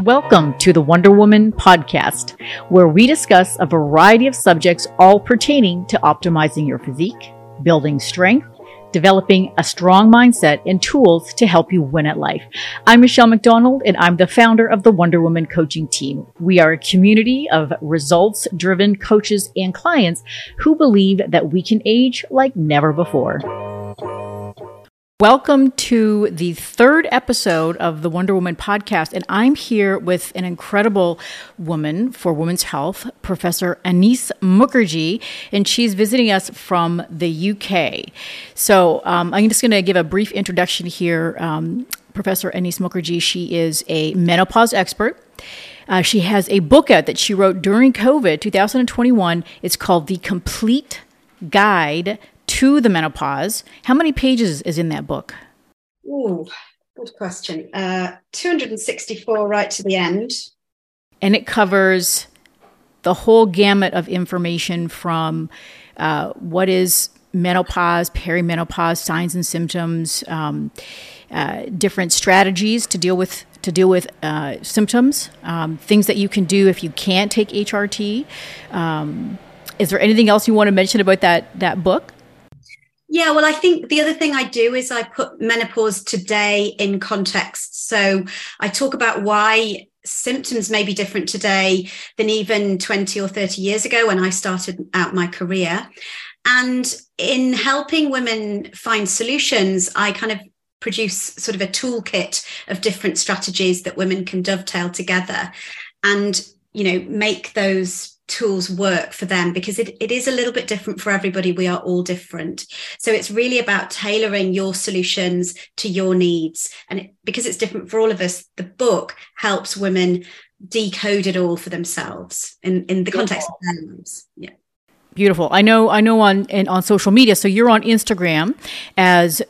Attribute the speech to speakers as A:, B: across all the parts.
A: Welcome to the Wonder Woman podcast, where we discuss a variety of subjects all pertaining to optimizing your physique, building strength, developing a strong mindset, and tools to help you win at life. I'm Michelle McDonald, and I'm the founder of the Wonder Woman coaching team. We are a community of results-driven coaches and clients who believe that we can age like never before. Welcome to the third episode of the Wonder Woman podcast, and I'm here with an incredible woman for women's health, Professor Anees Mukherjee, and she's visiting us from the UK. So I'm just going to give a brief introduction here. Professor Anees Mukherjee, she is a menopause expert. She has a book out that she wrote during COVID, 2021. It's called The Complete Guide to the Menopause. How many pages is in that book?
B: Ooh, good question. 264 right to the end.
A: And it covers the whole gamut of information from what is menopause, perimenopause, signs and symptoms, different strategies to deal with symptoms, things that you can do if you can't take HRT. Is there anything else you want to mention about that book?
B: Yeah, well, I think the other thing I do is I put menopause today in context. So I talk about why symptoms may be different today than even 20 or 30 years ago when I started out my career. And in helping women find solutions, I kind of produce sort of a toolkit of different strategies that women can dovetail together and, make those tools work for them, because it is a little bit different for everybody. We are all different. So it's really about tailoring your solutions to your needs. And because it's different for all of us, the book helps women decode it all for themselves in the context of their lives. Yeah.
A: Beautiful. I know on social media. So you're on Instagram as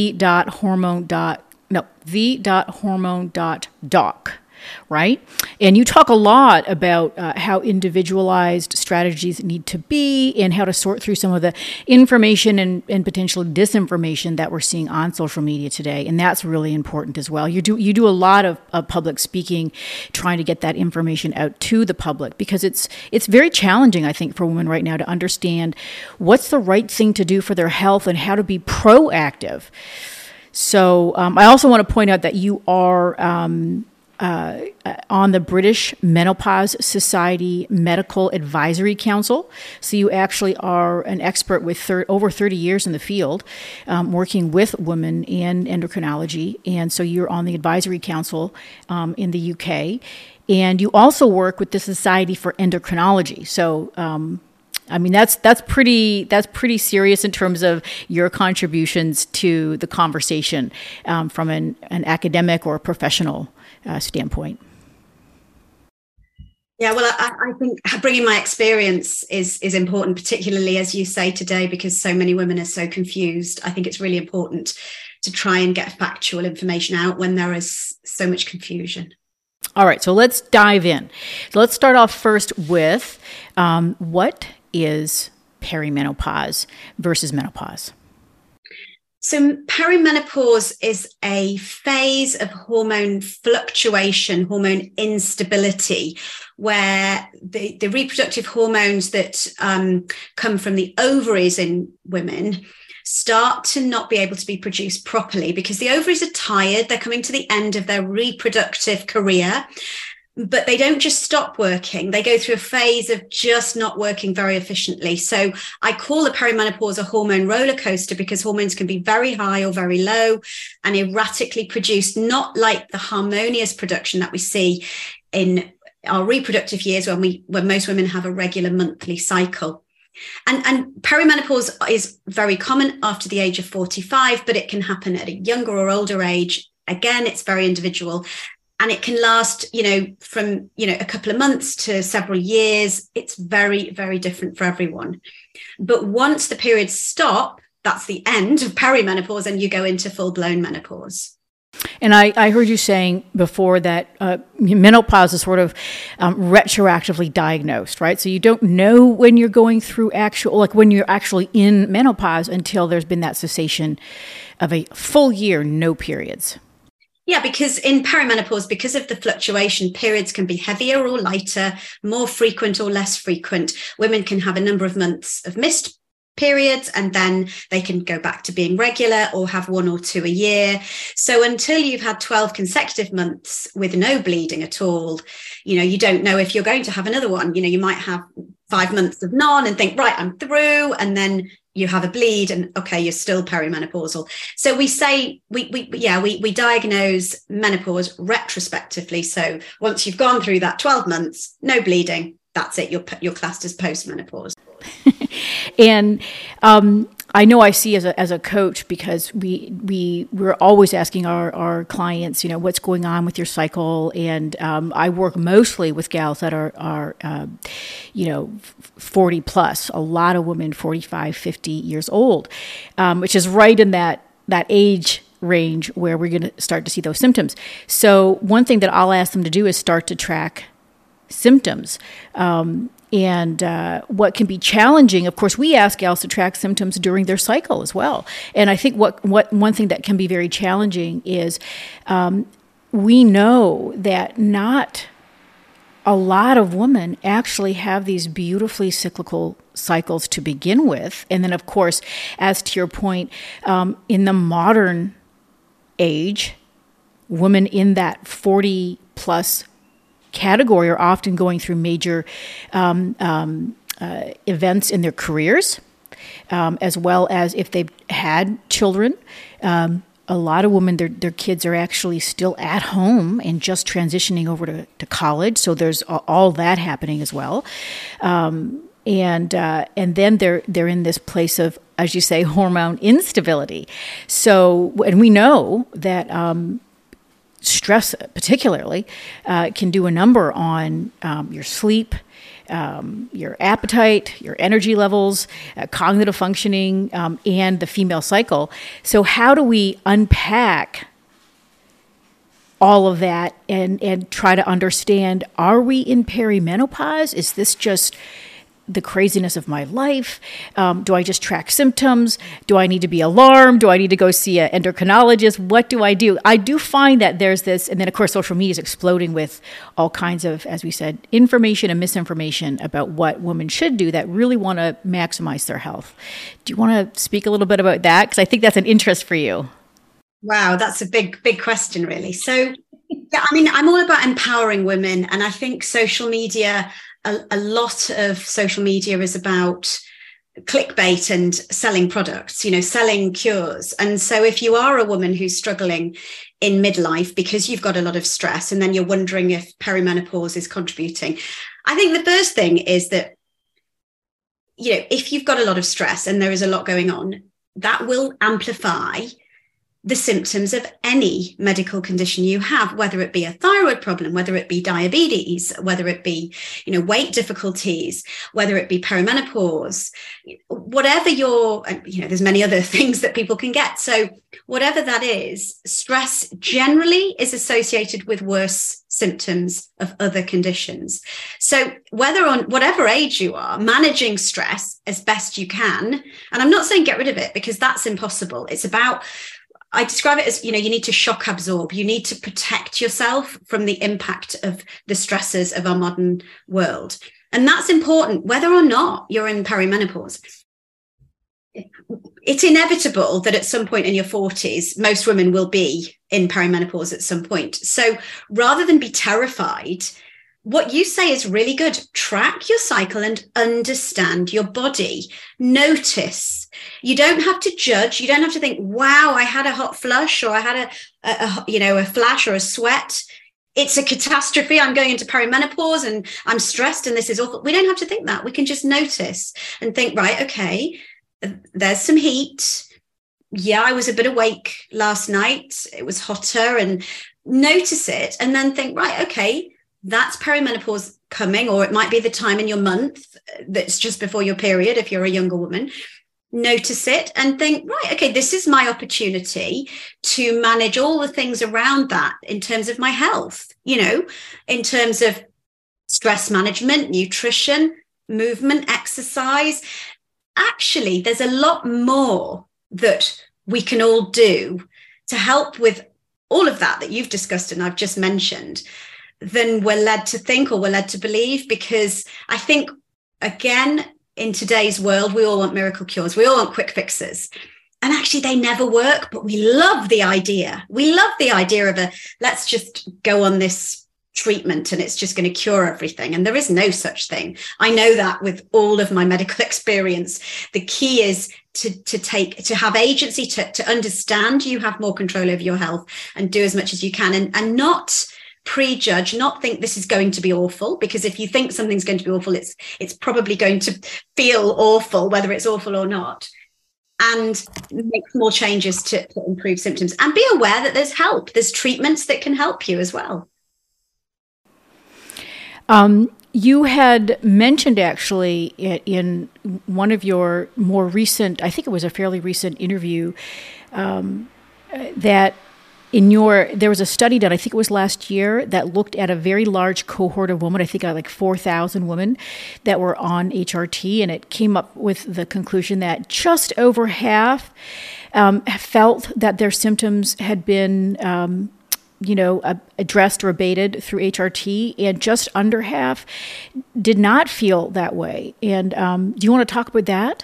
A: the.hormone.doc. Right? And you talk a lot about how individualized strategies need to be and how to sort through some of the information and potential disinformation that we're seeing on social media today. And that's really important as well. You do a lot of public speaking, trying to get that information out to the public, because it's very challenging, I think, for women right now to understand what's the right thing to do for their health and how to be proactive. So I also want to point out that you are on the British Menopause Society Medical Advisory Council. So you actually are an expert with over 30 years in the field, working with women in endocrinology. And so you're on the advisory council in the UK. And you also work with the Society for Endocrinology. So that's pretty serious in terms of your contributions to the conversation from an academic or professional standpoint.
B: Yeah, well, I think bringing my experience is important, particularly as you say today, because so many women are so confused. I think it's really important to try and get factual information out when there is so much confusion.
A: All right, so let's dive in. So let's start off first with what is perimenopause versus menopause?
B: So perimenopause is a phase of hormone fluctuation, hormone instability, where the reproductive hormones that come from the ovaries in women start to not be able to be produced properly because the ovaries are tired. They're coming to the end of their reproductive career. But they don't just stop working. They go through a phase of just not working very efficiently. So I call the perimenopause a hormone roller coaster because hormones can be very high or very low and erratically produced, not like the harmonious production that we see in our reproductive years when most women have a regular monthly cycle. And perimenopause is very common after the age of 45, but it can happen at a younger or older age. Again, it's very individual. And it can last, from, a couple of months to several years. It's very, very different for everyone. But once the periods stop, that's the end of perimenopause and you go into full-blown menopause.
A: And I heard you saying before that menopause is sort of retroactively diagnosed, right? So you don't know when you're going through when you're actually in menopause until there's been that cessation of a full year, no periods.
B: Yeah, because in perimenopause, because of the fluctuation, periods can be heavier or lighter, more frequent or less frequent. Women can have a number of months of missed periods, and then they can go back to being regular or have 1 or 2 a year. So until you've had 12 consecutive months with no bleeding at all, you don't know if you're going to have another one. You might have 5 months of none and think, right, I'm through. And then you have a bleed and okay, you're still perimenopausal. So we say, we diagnose menopause retrospectively. So once you've gone through that 12 months, no bleeding, that's it. You're classed as postmenopause.
A: And I know I see as a coach, because we're always asking our clients, what's going on with your cycle. And I work mostly with gals that are 40 plus, a lot of women 45, 50 years old, which is right in that age range where we're going to start to see those symptoms. So one thing that I'll ask them to do is start to track symptoms. And what can be challenging, of course, we ask gals to track symptoms during their cycle as well. And I think what one thing that can be very challenging is we know that not a lot of women actually have these beautifully cyclical cycles to begin with. And then, of course, as to your point, in the modern age, women in that 40 plus category are often going through major events in their careers, as well as if they've had children. A lot of women, their kids are actually still at home and just transitioning over to college. So there's all that happening as well. And then they're in this place of, as you say, hormone instability. So, and we know that stress particularly can do a number on your sleep, your appetite, your energy levels, cognitive functioning, and the female cycle. So how do we unpack all of that and try to understand, are we in perimenopause? Is this just the craziness of my life? Do I just track symptoms? Do I need to be alarmed? Do I need to go see an endocrinologist? What do? I do find that there's this, and then of course social media is exploding with all kinds of, as we said, information and misinformation about what women should do that really want to maximize their health. Do you want to speak a little bit about that? Because I think that's an interest for you.
B: Wow, that's a big question, really. So, yeah, I'm all about empowering women, and I think social media, a lot of social media is about clickbait and selling products, selling cures. And so if you are a woman who's struggling in midlife because you've got a lot of stress and then you're wondering if perimenopause is contributing, I think the first thing is that, if you've got a lot of stress and there is a lot going on, that will amplify the symptoms of any medical condition you have, whether it be a thyroid problem, whether it be diabetes, whether it be, weight difficulties, whether it be perimenopause, whatever there's many other things that people can get. So whatever that is, stress generally is associated with worse symptoms of other conditions. So whether on whatever age you are, managing stress as best you can, and I'm not saying get rid of it because that's impossible. It's about, I describe it as, you need to shock absorb. You need to protect yourself from the impact of the stresses of our modern world. And that's important, whether or not you're in perimenopause. It's inevitable that at some point in your 40s, most women will be in perimenopause at some point. So rather than be terrified, what you say is really good. Track your cycle and understand your body. Notice. You don't have to judge. You don't have to think, wow, I had a hot flush, or I had a flash or a sweat. It's a catastrophe. I'm going into perimenopause and I'm stressed and this is awful. We don't have to think that. We can just notice and think, right, okay, there's some heat. Yeah, I was a bit awake last night. It was hotter, and notice it and then think, right, okay, that's perimenopause coming, or it might be the time in your month that's just before your period if you're a younger woman. Notice it and think, right, okay, this is my opportunity to manage all the things around that in terms of my health, in terms of stress management, nutrition, movement, exercise. Actually, there's a lot more that we can all do to help with all of that you've discussed and I've just mentioned, than we're led to think or we're led to believe. Because I think, again, in today's world, we all want miracle cures. We all want quick fixes. And actually, they never work, but we love the idea. We love the idea of let's just go on this treatment and it's just going to cure everything. And there is no such thing. I know that with all of my medical experience. The key is to have agency, to understand you have more control over your health and do as much as you can, and not prejudge, not think this is going to be awful, because if you think something's going to be awful, it's probably going to feel awful, whether it's awful or not. And make small changes to improve symptoms, and be aware that there's help. There's treatments that can help you as well.
A: You had mentioned actually in one of your more recent, I think it was a fairly recent interview, that there was a study done, I think it was last year, that looked at a very large cohort of women, I think like 4,000 women that were on HRT, and it came up with the conclusion that just over half felt that their symptoms had been addressed or abated through HRT, and just under half did not feel that way. And do you want to talk about that?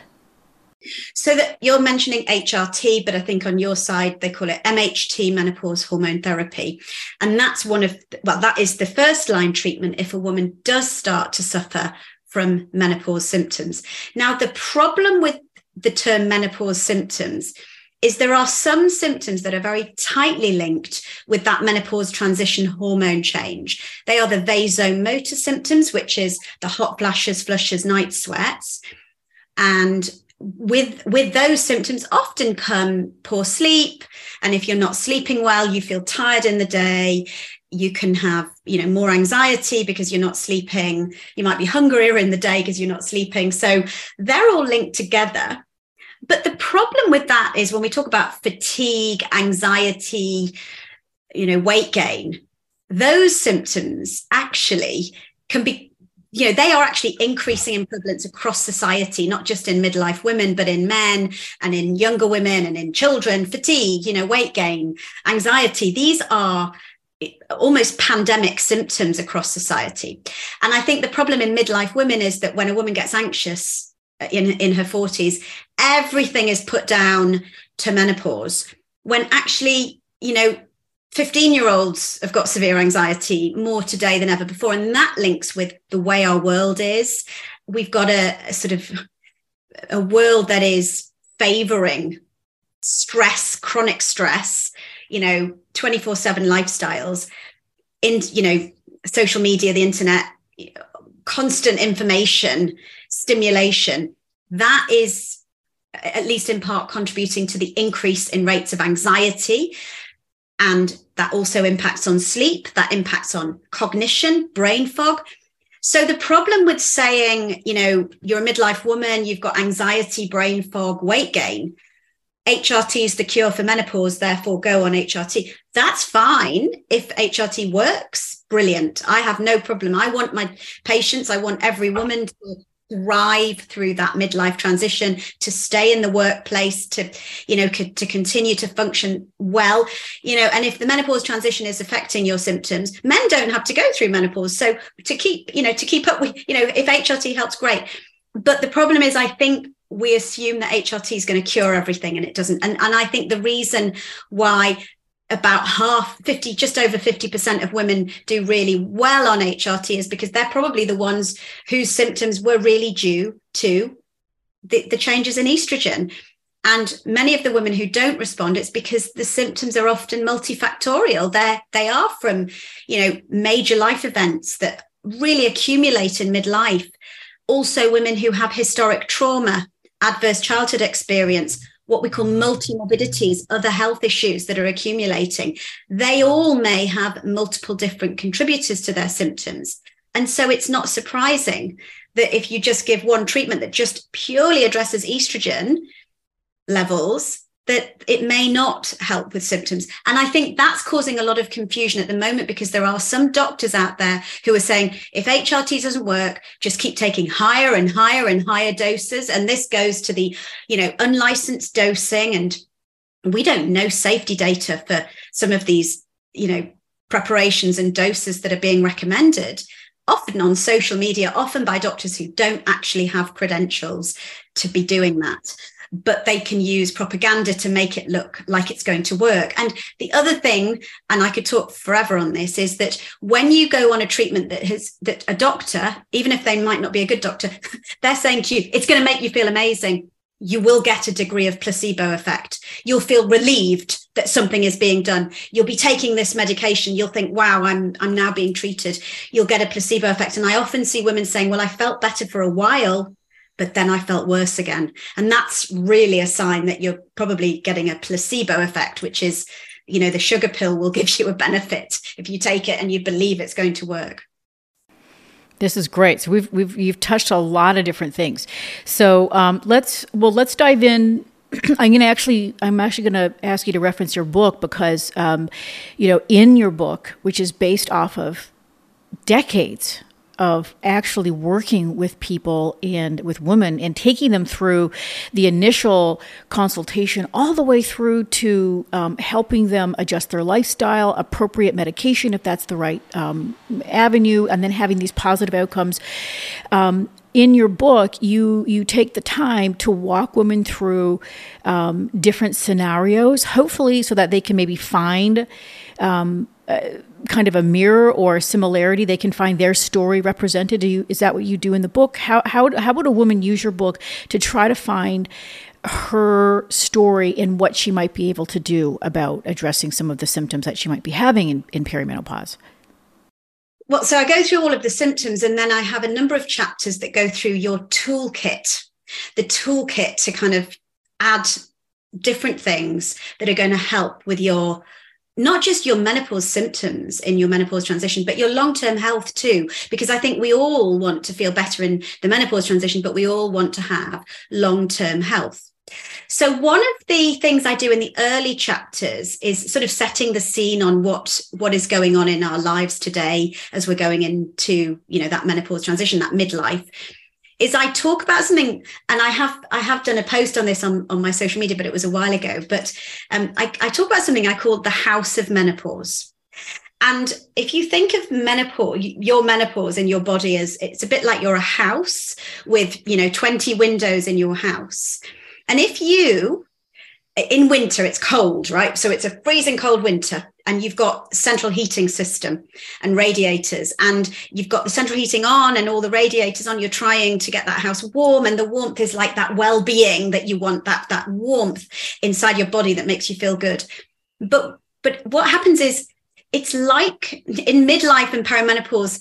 B: So that you're mentioning HRT, but I think on your side, they call it MHT, menopause hormone therapy. And that's that is the first line treatment if a woman does start to suffer from menopause symptoms. Now, the problem with the term menopause symptoms is there are some symptoms that are very tightly linked with that menopause transition hormone change. They are the vasomotor symptoms, which is the hot flashes, flushes, night sweats. And with those symptoms often come poor sleep. And if you're not sleeping well, you feel tired in the day. You can have, more anxiety because you're not sleeping. You might be hungrier in the day because you're not sleeping. So they're all linked together. But the problem with that is when we talk about fatigue, anxiety, weight gain, those symptoms actually can be, they are actually increasing in prevalence across society, not just in midlife women, but in men and in younger women and in children. Fatigue, weight gain, anxiety, these are almost pandemic symptoms across society. And I think the problem in midlife women is that when a woman gets anxious in her 40s, everything is put down to menopause, when actually, 15-year-olds have got severe anxiety more today than ever before. And that links with the way our world is. We've got a sort of a world that is favoring stress, chronic stress, 24/7 lifestyles, in, social media, the internet, constant information, stimulation. That is, at least in part, contributing to the increase in rates of anxiety. And that also impacts on sleep, that impacts on cognition, brain fog. So the problem with saying, you're a midlife woman, you've got anxiety, brain fog, weight gain, HRT is the cure for menopause, therefore go on HRT. That's fine. If HRT works, brilliant. I have no problem. I want my patients, I want every woman to thrive through that midlife transition, to stay in the workplace, to continue to function well, and if the menopause transition is affecting your symptoms, men don't have to go through menopause. So to keep up with, if HRT helps, great. But the problem is, I think we assume that HRT is going to cure everything, and it doesn't. And I think the reason why about just over 50% of women do really well on HRT is because they're probably the ones whose symptoms were really due to the changes in estrogen. And many of the women who don't respond, it's because the symptoms are often multifactorial. They are from, major life events that really accumulate in midlife. Also, women who have historic trauma, adverse childhood experience, what we call multimorbidities, other health issues that are accumulating. They all may have multiple different contributors to their symptoms. And so it's not surprising that if you just give one treatment that just purely addresses estrogen levels, that it may not help with symptoms. And I think that's causing a lot of confusion at the moment, because there are some doctors out there who are saying, if HRT doesn't work, just keep taking higher and higher and higher doses. And this goes to the, unlicensed dosing. And We don't know safety data for some of these, preparations and doses that are being recommended, often on social media, often by doctors who don't actually have credentials to be doing that. But they can use propaganda to make it look like it's going to work. And the other thing, and I could talk forever on this, is that when you go on a treatment that a doctor, even if they might not be a good doctor, they're saying to you, it's going to make you feel amazing, you will get a degree of placebo effect. You'll feel relieved that something is being done. You'll be taking this medication. You'll think, wow, I'm now being treated. You'll get a placebo effect. And I often see women saying, well, I felt better for a while, but then I felt worse again. And that's really a sign that you're probably getting a placebo effect, which is, the sugar pill will give you a benefit if you take it and you believe it's going to work.
A: This is great. So you've touched a lot of different things. So let's dive in. I'm actually going to ask you to reference your book because, in your book, which is based off of decades of actually working with people and with women and taking them through the initial consultation all the way through to helping them adjust their lifestyle, appropriate medication if that's the right avenue, and then having these positive outcomes. In your book, you take the time to walk women through different scenarios, hopefully so that they can maybe find kind of a mirror or a similarity. They can find their story represented. Is that what you do in the book? How would a woman use your book to try to find her story and what she might be able to do about addressing some of the symptoms that she might be having in perimenopause?
B: Well, so I go through all of the symptoms, and then I have a number of chapters that go through your toolkit, the toolkit to kind of add different things that are going to help with your, not just your menopause symptoms in your menopause transition, but your long-term health too, because I think we all want to feel better in the menopause transition, but we all want to have long-term health. So one of the things I do in the early chapters is sort of setting the scene on what is going on in our lives today as we're going into, that menopause transition, that midlife, is I talk about something, and I have done a post on this on my social media, but it was a while ago. But I talk about something I call the house of menopause. And if you think of menopause, your menopause in your body as, it's a bit like you're a house with, 20 windows in your house. And if in winter, it's cold, right? So it's a freezing cold winter, and you've got central heating system and radiators, and you've got the central heating on and all the radiators on. You're trying to get that house warm, and the warmth is like that well-being that you want, that warmth inside your body that makes you feel good. But what happens is, it's like in midlife and perimenopause,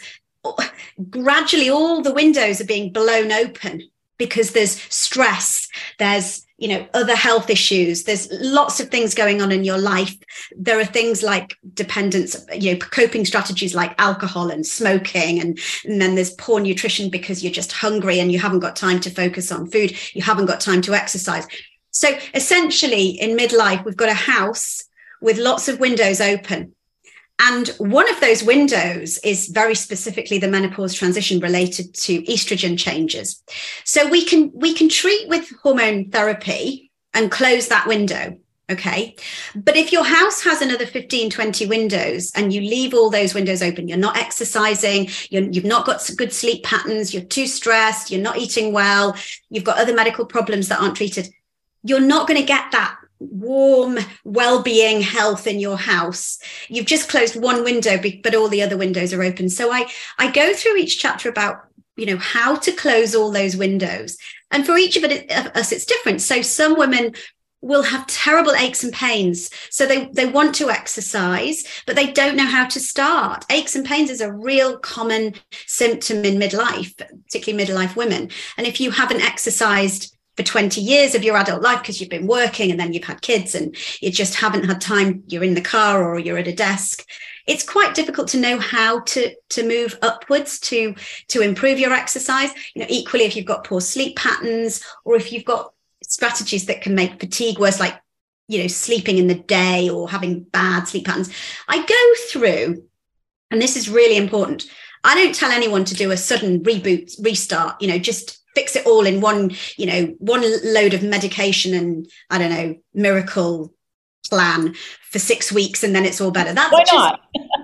B: gradually all the windows are being blown open because there's stress, there's other health issues, there's lots of things going on in your life. There are things like dependence, coping strategies like alcohol and smoking, and then there's poor nutrition because you're just hungry and you haven't got time to focus on food, you haven't got time to exercise. So essentially in midlife, we've got a house with lots of windows open. And one of those windows is very specifically the menopause transition related to estrogen changes. So we can treat with hormone therapy and close that window. Okay. But if your house has another 15, 20 windows and you leave all those windows open, you're not exercising, you've not got good sleep patterns, you're too stressed, you're not eating well, you've got other medical problems that aren't treated, you're not going to get that warm well-being health in your house. You've just closed one window, but all the other windows are open. So I go through each chapter about how to close all those windows, and for each of us it's different. So some women will have terrible aches and pains, so they want to exercise but they don't know how to start. Aches and pains is a real common symptom in midlife, particularly midlife women. And if you haven't exercised for 20 years of your adult life because you've been working and then you've had kids and you just haven't had time, you're in the car or you're at a desk, it's quite difficult to know how to move upwards to improve your exercise. Equally, if you've got poor sleep patterns, or if you've got strategies that can make fatigue worse, like sleeping in the day or having bad sleep patterns. I go through, and this is really important, I don't tell anyone to do a sudden restart, just fix it all in one load of medication and, I don't know, miracle plan for 6 weeks and then it's all better.
A: Why not?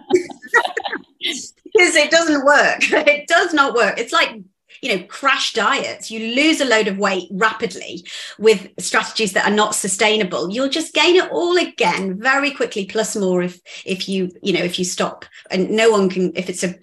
B: Because it doesn't work. It does not work. It's like, crash diets. You lose a load of weight rapidly with strategies that are not sustainable. You'll just gain it all again very quickly, plus more if you stop. And no one can, if it's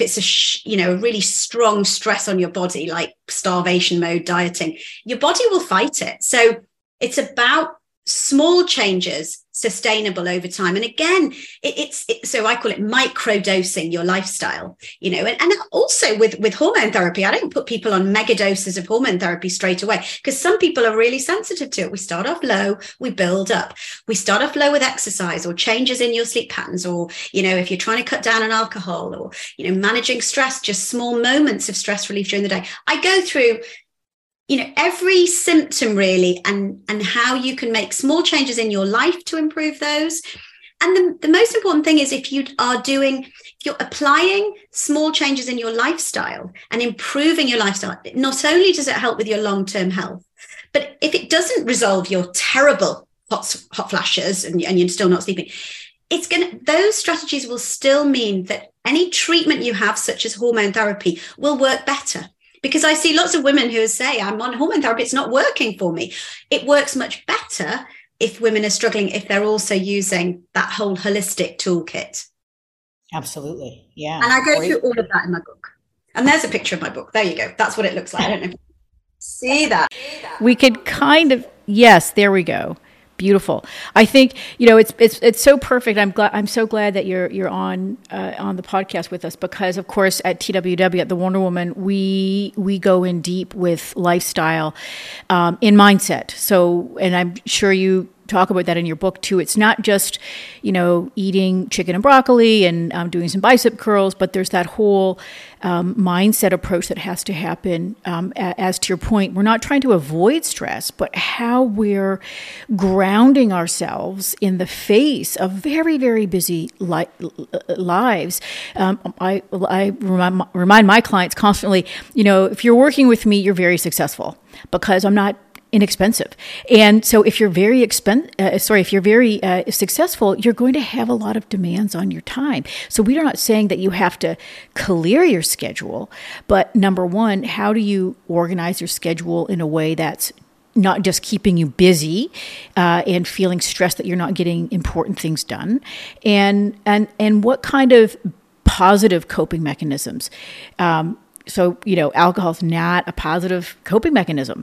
B: a really strong stress on your body, like starvation mode dieting, your body will fight it. So it's about small changes, sustainable over time. And again, so I call it micro dosing your lifestyle, and also with hormone therapy, I don't put people on mega doses of hormone therapy straight away, because some people are really sensitive to it. We start off low, we build up. We start off low with exercise or changes in your sleep patterns, or, if you're trying to cut down on alcohol, or, managing stress, just small moments of stress relief during the day. I go through every symptom really, and how you can make small changes in your life to improve those. And the most important thing is if you're applying small changes in your lifestyle and improving your lifestyle, not only does it help with your long-term health, but if it doesn't resolve your terrible hot flashes and you're still not sleeping, those strategies will still mean that any treatment you have, such as hormone therapy, will work better. Because I see lots of women who say, I'm on hormone therapy, it's not working for me. It works much better if women are struggling, if they're also using that whole holistic toolkit.
A: Absolutely. Yeah.
B: And I go through all of that in my book. And there's a picture of my book. There you go. That's what it looks like. I don't know if you see that. We could
A: yes, there we go. Beautiful. I think, it's so perfect. I'm so glad that you're on the podcast with us, because of course at TWW, at the Wonder Woman, we go in deep with lifestyle, in mindset. So, and I'm sure you talk about that in your book too. It's not just, eating chicken and broccoli and doing some bicep curls, but there's that whole mindset approach that has to happen. As to your point, we're not trying to avoid stress, but how we're grounding ourselves in the face of very, very busy lives. I remind my clients constantly, if you're working with me, you're very successful, because I'm not inexpensive. And so if you're very successful, you're going to have a lot of demands on your time. So we are not saying that you have to clear your schedule, but number one, how do you organize your schedule in a way that's not just keeping you busy and feeling stressed that you're not getting important things done, and what kind of positive coping mechanisms. So alcohol is not a positive coping mechanism.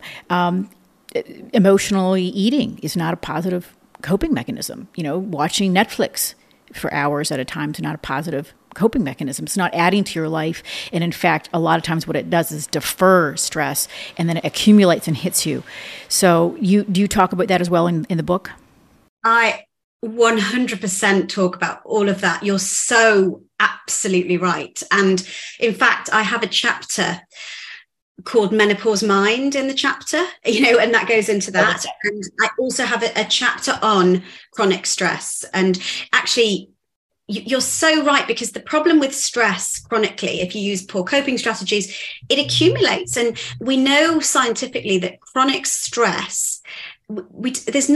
A: Emotionally eating is not a positive coping mechanism. Watching Netflix for hours at a time is not a positive coping mechanism. It's not adding to your life. And in fact, a lot of times what it does is defer stress, and then it accumulates and hits you. So do you talk about that as well in the book?
B: I 100% talk about all of that. You're so absolutely right. And in fact, I have a chapter called Menopause Mind in the chapter, and that goes into that. And I also have a chapter on chronic stress. And actually, you're so right, because the problem with stress chronically, if you use poor coping strategies, it accumulates. And we know scientifically that chronic stress, there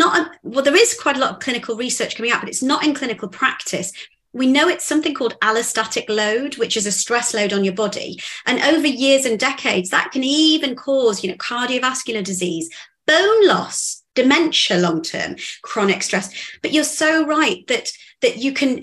B: is quite a lot of clinical research coming out, but it's not in clinical practice. We know it's something called allostatic load, which is a stress load on your body. And over years and decades, that can even cause, cardiovascular disease, bone loss, dementia, long-term, chronic stress. But you're so right that you can,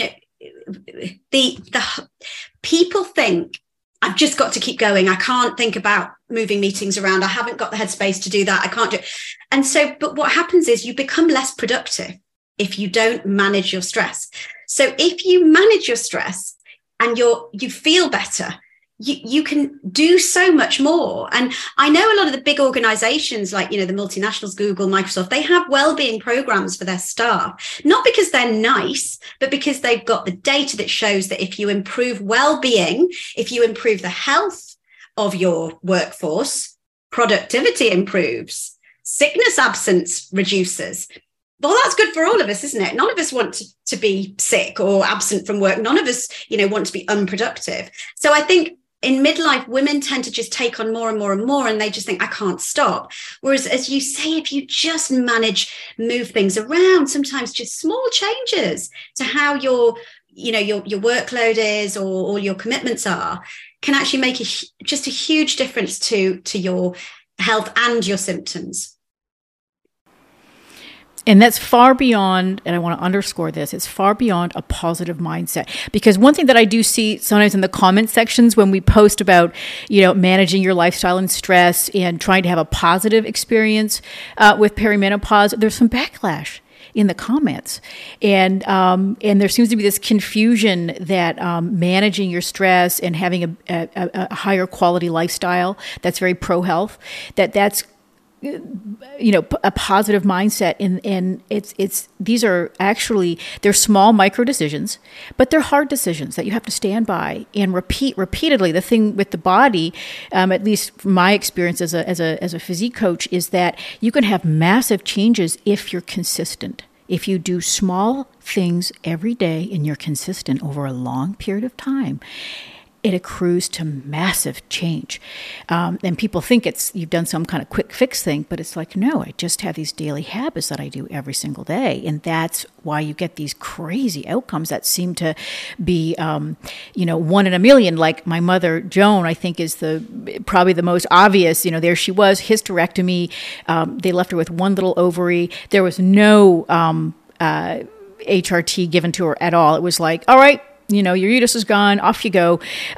B: the people think, I've just got to keep going. I can't think about moving meetings around. I haven't got the headspace to do that. I can't do it. And so, but what happens is you become less productive if you don't manage your stress. So if you manage your stress and you feel better, you can do so much more. And I know a lot of the big organizations like, the multinationals, Google, Microsoft, they have well-being programs for their staff, not because they're nice, but because they've got the data that shows that if you improve well-being, if you improve the health of your workforce, productivity improves, sickness absence reduces. Well, that's good for all of us, isn't it? None of us want to be sick or absent from work. None of us, want to be unproductive. So I think in midlife, women tend to just take on more and more and more, and they just think, I can't stop. Whereas, as you say, if you just move things around, sometimes just small changes to how your workload is or all your commitments are, can actually make just a huge difference to your health and your symptoms.
A: And that's far beyond, and I want to underscore this, it's far beyond a positive mindset. Because one thing that I do see sometimes in the comment sections when we post about, managing your lifestyle and stress and trying to have a positive experience with perimenopause, there's some backlash in the comments. And there seems to be this confusion that managing your stress and having a higher quality lifestyle that's very pro-health, that's a positive mindset, and these are actually, they're small micro decisions, but they're hard decisions that you have to stand by and repeat repeatedly. The thing with the body, at least from my experience as a physique coach, is that you can have massive changes if you're consistent. If you do small things every day and you're consistent over a long period of time, it accrues to massive change. And people think you've done some kind of quick fix thing, but it's like, no, I just have these daily habits that I do every single day. And that's why you get these crazy outcomes that seem to be, 1 in a million. Like my mother, Joan, I think is probably the most obvious. There she was, hysterectomy. They left her with one little ovary. There was no HRT given to her at all. It was like, all right, your uterus is gone, off you go.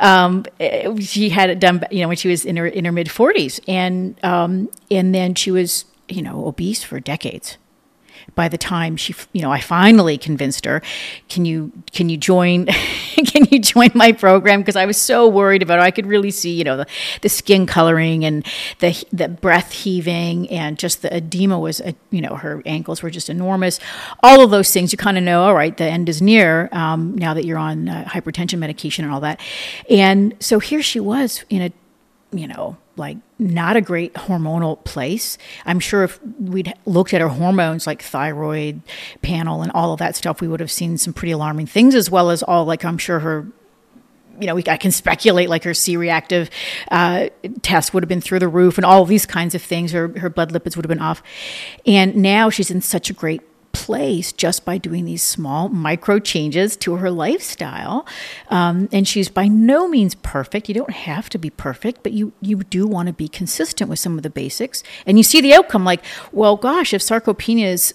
A: She had it done, when she was in her mid 40s, and then she was, obese for decades. By the time I finally convinced her, can you join, can you join my program? Because I was so worried about her. I could really see, the skin coloring and the breath heaving, and just the edema was, her ankles were just enormous. All of those things, you kind of know, all right, the end is near, now that you're on hypertension medication and all that. And so here she was in a, like not a great hormonal place. I'm sure if we'd looked at her hormones, like thyroid panel and all of that stuff, we would have seen some pretty alarming things, as well as all, like, I'm sure her, I can speculate, like her C-reactive test would have been through the roof, and all of these kinds of things. Her blood lipids would have been off. And now she's in such a great place just by doing these small micro changes to her lifestyle. And she's by no means perfect. You don't have to be perfect, but you do want to be consistent with some of the basics. And you see the outcome, like, well, gosh, if sarcopenia is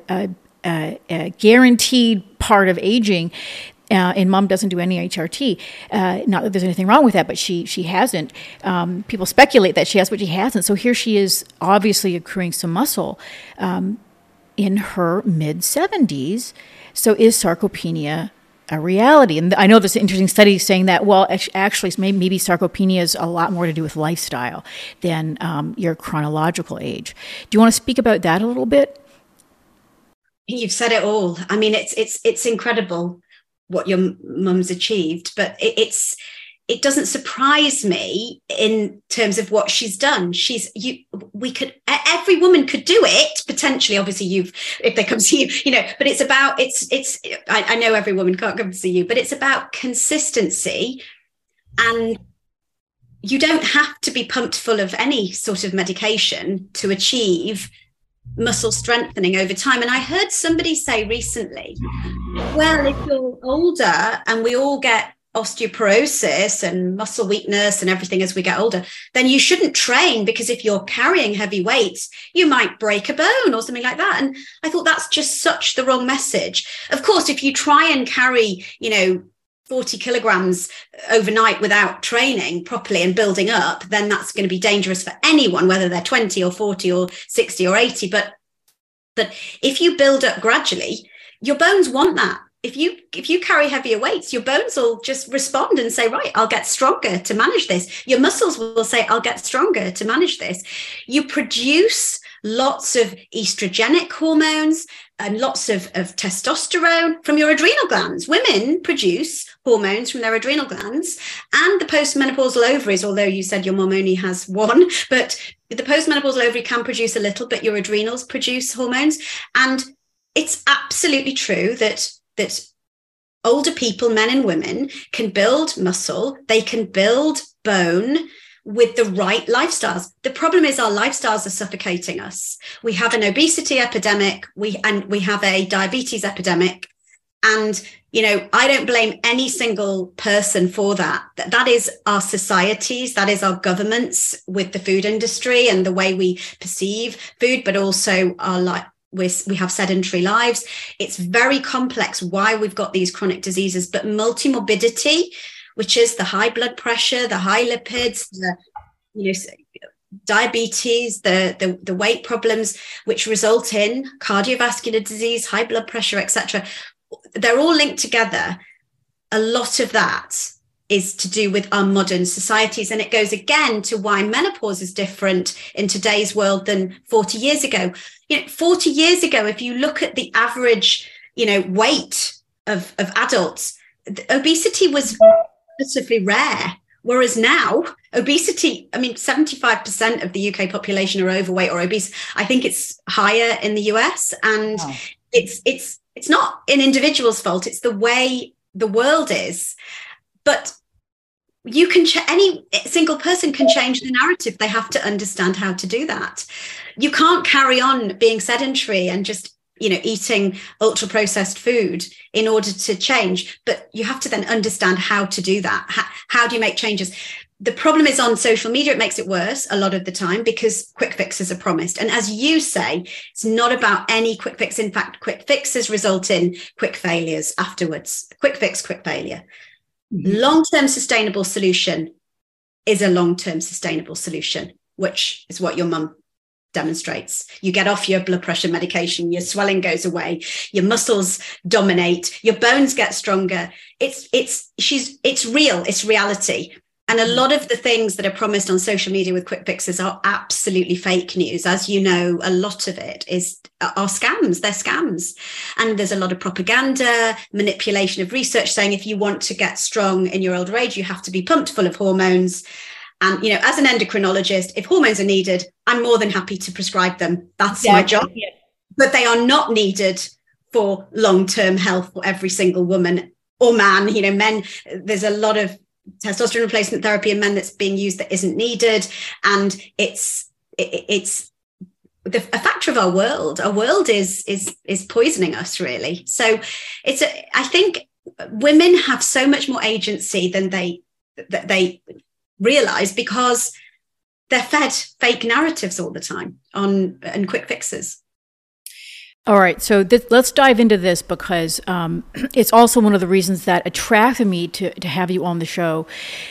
A: a guaranteed part of aging, and mom doesn't do any HRT. Not that there's anything wrong with that, but she hasn't. People speculate that she has, but she hasn't. So here she is, obviously accruing some muscle in her mid-70s. So is sarcopenia a reality? And I know there's an interesting study saying that, well, actually, maybe sarcopenia is a lot more to do with lifestyle than your chronological age. Do you want to speak about that a little bit?
B: You've said it all. I mean, it's incredible what your mum's achieved, but it doesn't surprise me in terms of what she's done. Every woman could do it potentially. Obviously, if they come to you, but it's about, I know every woman can't come to see you, but it's about consistency, and you don't have to be pumped full of any sort of medication to achieve muscle strengthening over time. And I heard somebody say recently, well, if you're older, and we all get osteoporosis and muscle weakness and everything as we get older, then you shouldn't train, because if you're carrying heavy weights, you might break a bone or something like that. And I thought that's just such the wrong message. Of course, if you try and carry, 40 kilograms overnight without training properly and building up, then that's going to be dangerous for anyone, whether they're 20 or 40 or 60 or 80. But if you build up gradually, your bones want that. If you carry heavier weights, your bones will just respond and say, right, I'll get stronger to manage this. Your muscles will say, I'll get stronger to manage this. You produce lots of estrogenic hormones and lots of testosterone from your adrenal glands. Women produce hormones from their adrenal glands, and the postmenopausal ovaries, although you said your mom only has one, but the postmenopausal ovary can produce a little, but your adrenals produce hormones. And it's absolutely true that older people, men and women, can build muscle, they can build bone with the right lifestyles. The problem is our lifestyles are suffocating us. We have an obesity epidemic, we have a diabetes epidemic. And, I don't blame any single person for that. That is our societies, that is our governments with the food industry and the way we perceive food, but also our life. We have sedentary lives. It's very complex why we've got these chronic diseases, but multimorbidity, which is the high blood pressure, the high lipids, the diabetes, the weight problems, which result in cardiovascular disease, high blood pressure, etc. They're all linked together. A lot of that is to do with our modern societies. And it goes again to why menopause is different in today's world than 40 years ago. 40 years ago, if you look at the average, weight of adults, obesity was relatively rare. Whereas now, obesity, 75% of the UK population are overweight or obese. I think it's higher in the US. And wow. It's not an individual's fault. It's the way the world is. But you can any single person can change the narrative. They have to understand how to do that. You can't carry on being sedentary and just eating ultra processed food in order to change, but you have to then understand how to do that. How do you make changes? The problem is on social media, it makes it worse a lot of the time because quick fixes are promised. And as you say, it's not about any quick fix. In fact, quick fixes result in quick failures afterwards. Quick fix, quick failure. Mm-hmm. Long-term sustainable solution is a long-term sustainable solution, which is what your mum demonstrates. You get off your blood pressure medication, your swelling goes away, your muscles dominate, your bones get stronger. It's real, it's reality. And a lot of the things that are promised on social media with quick fixes are absolutely fake news. As you know, a lot of it are scams. They're scams. And there's a lot of propaganda, manipulation of research saying if you want to get strong in your older age, you have to be pumped full of hormones. And, as an endocrinologist, if hormones are needed, I'm more than happy to prescribe them. That's my job. Yeah. But they are not needed for long-term health for every single woman or man. Men, there's a lot of testosterone replacement therapy in men that's being used that isn't needed. And it's a factor of our world. Our world is poisoning us, really. So I think women have so much more agency than they realize because they're fed fake narratives all the time and quick fixes.
A: All right, so let's dive into this because it's also one of the reasons that attracted me to have you on the show.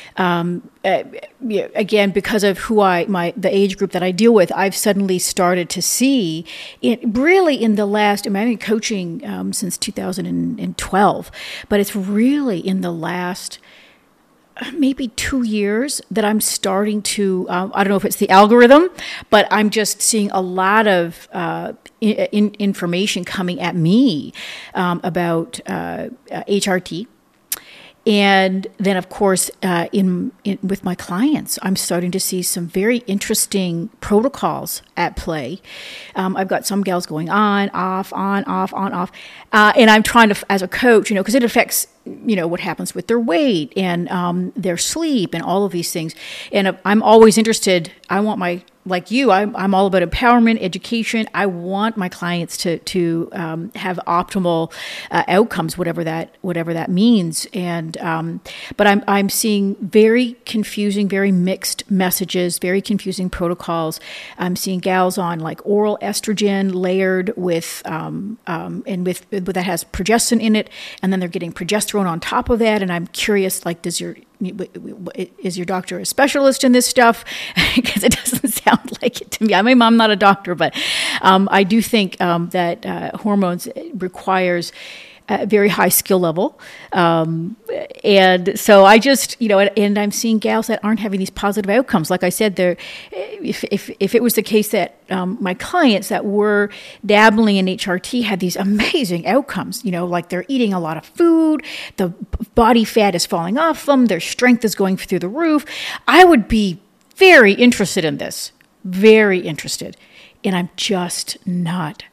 A: Again, because of the age group that I deal with, I've suddenly started to see it really in the last. I've been coaching since 2012, but it's really in the last maybe 2 years that I'm starting to, I don't know if it's the algorithm, but I'm just seeing a lot of information coming at me about HRT. And then, of course, with my clients, I'm starting to see some very interesting protocols at play. I've got some gals going on, off, on, off, on, off. And I'm trying to, as a coach, because it affects, what happens with their weight and their sleep and all of these things. And I'm always interested. I want like you, I'm all about empowerment, education. I want my clients to have optimal outcomes, whatever that means. And but I'm seeing very confusing, very mixed messages, very confusing protocols. I'm seeing gals on like oral estrogen layered with and with that has progestin in it, and then they're getting progesterone on top of that. And I'm curious, like, is your doctor a specialist in this stuff? Because it doesn't sound like it to me. I'm not a doctor, but I do think that hormones requires a very high skill level. And so I just, and I'm seeing gals that aren't having these positive outcomes. Like I said, if it was the case that my clients that were dabbling in HRT had these amazing outcomes, like they're eating a lot of food, the body fat is falling off them, their strength is going through the roof, I would be very interested in this, very interested. And I'm just not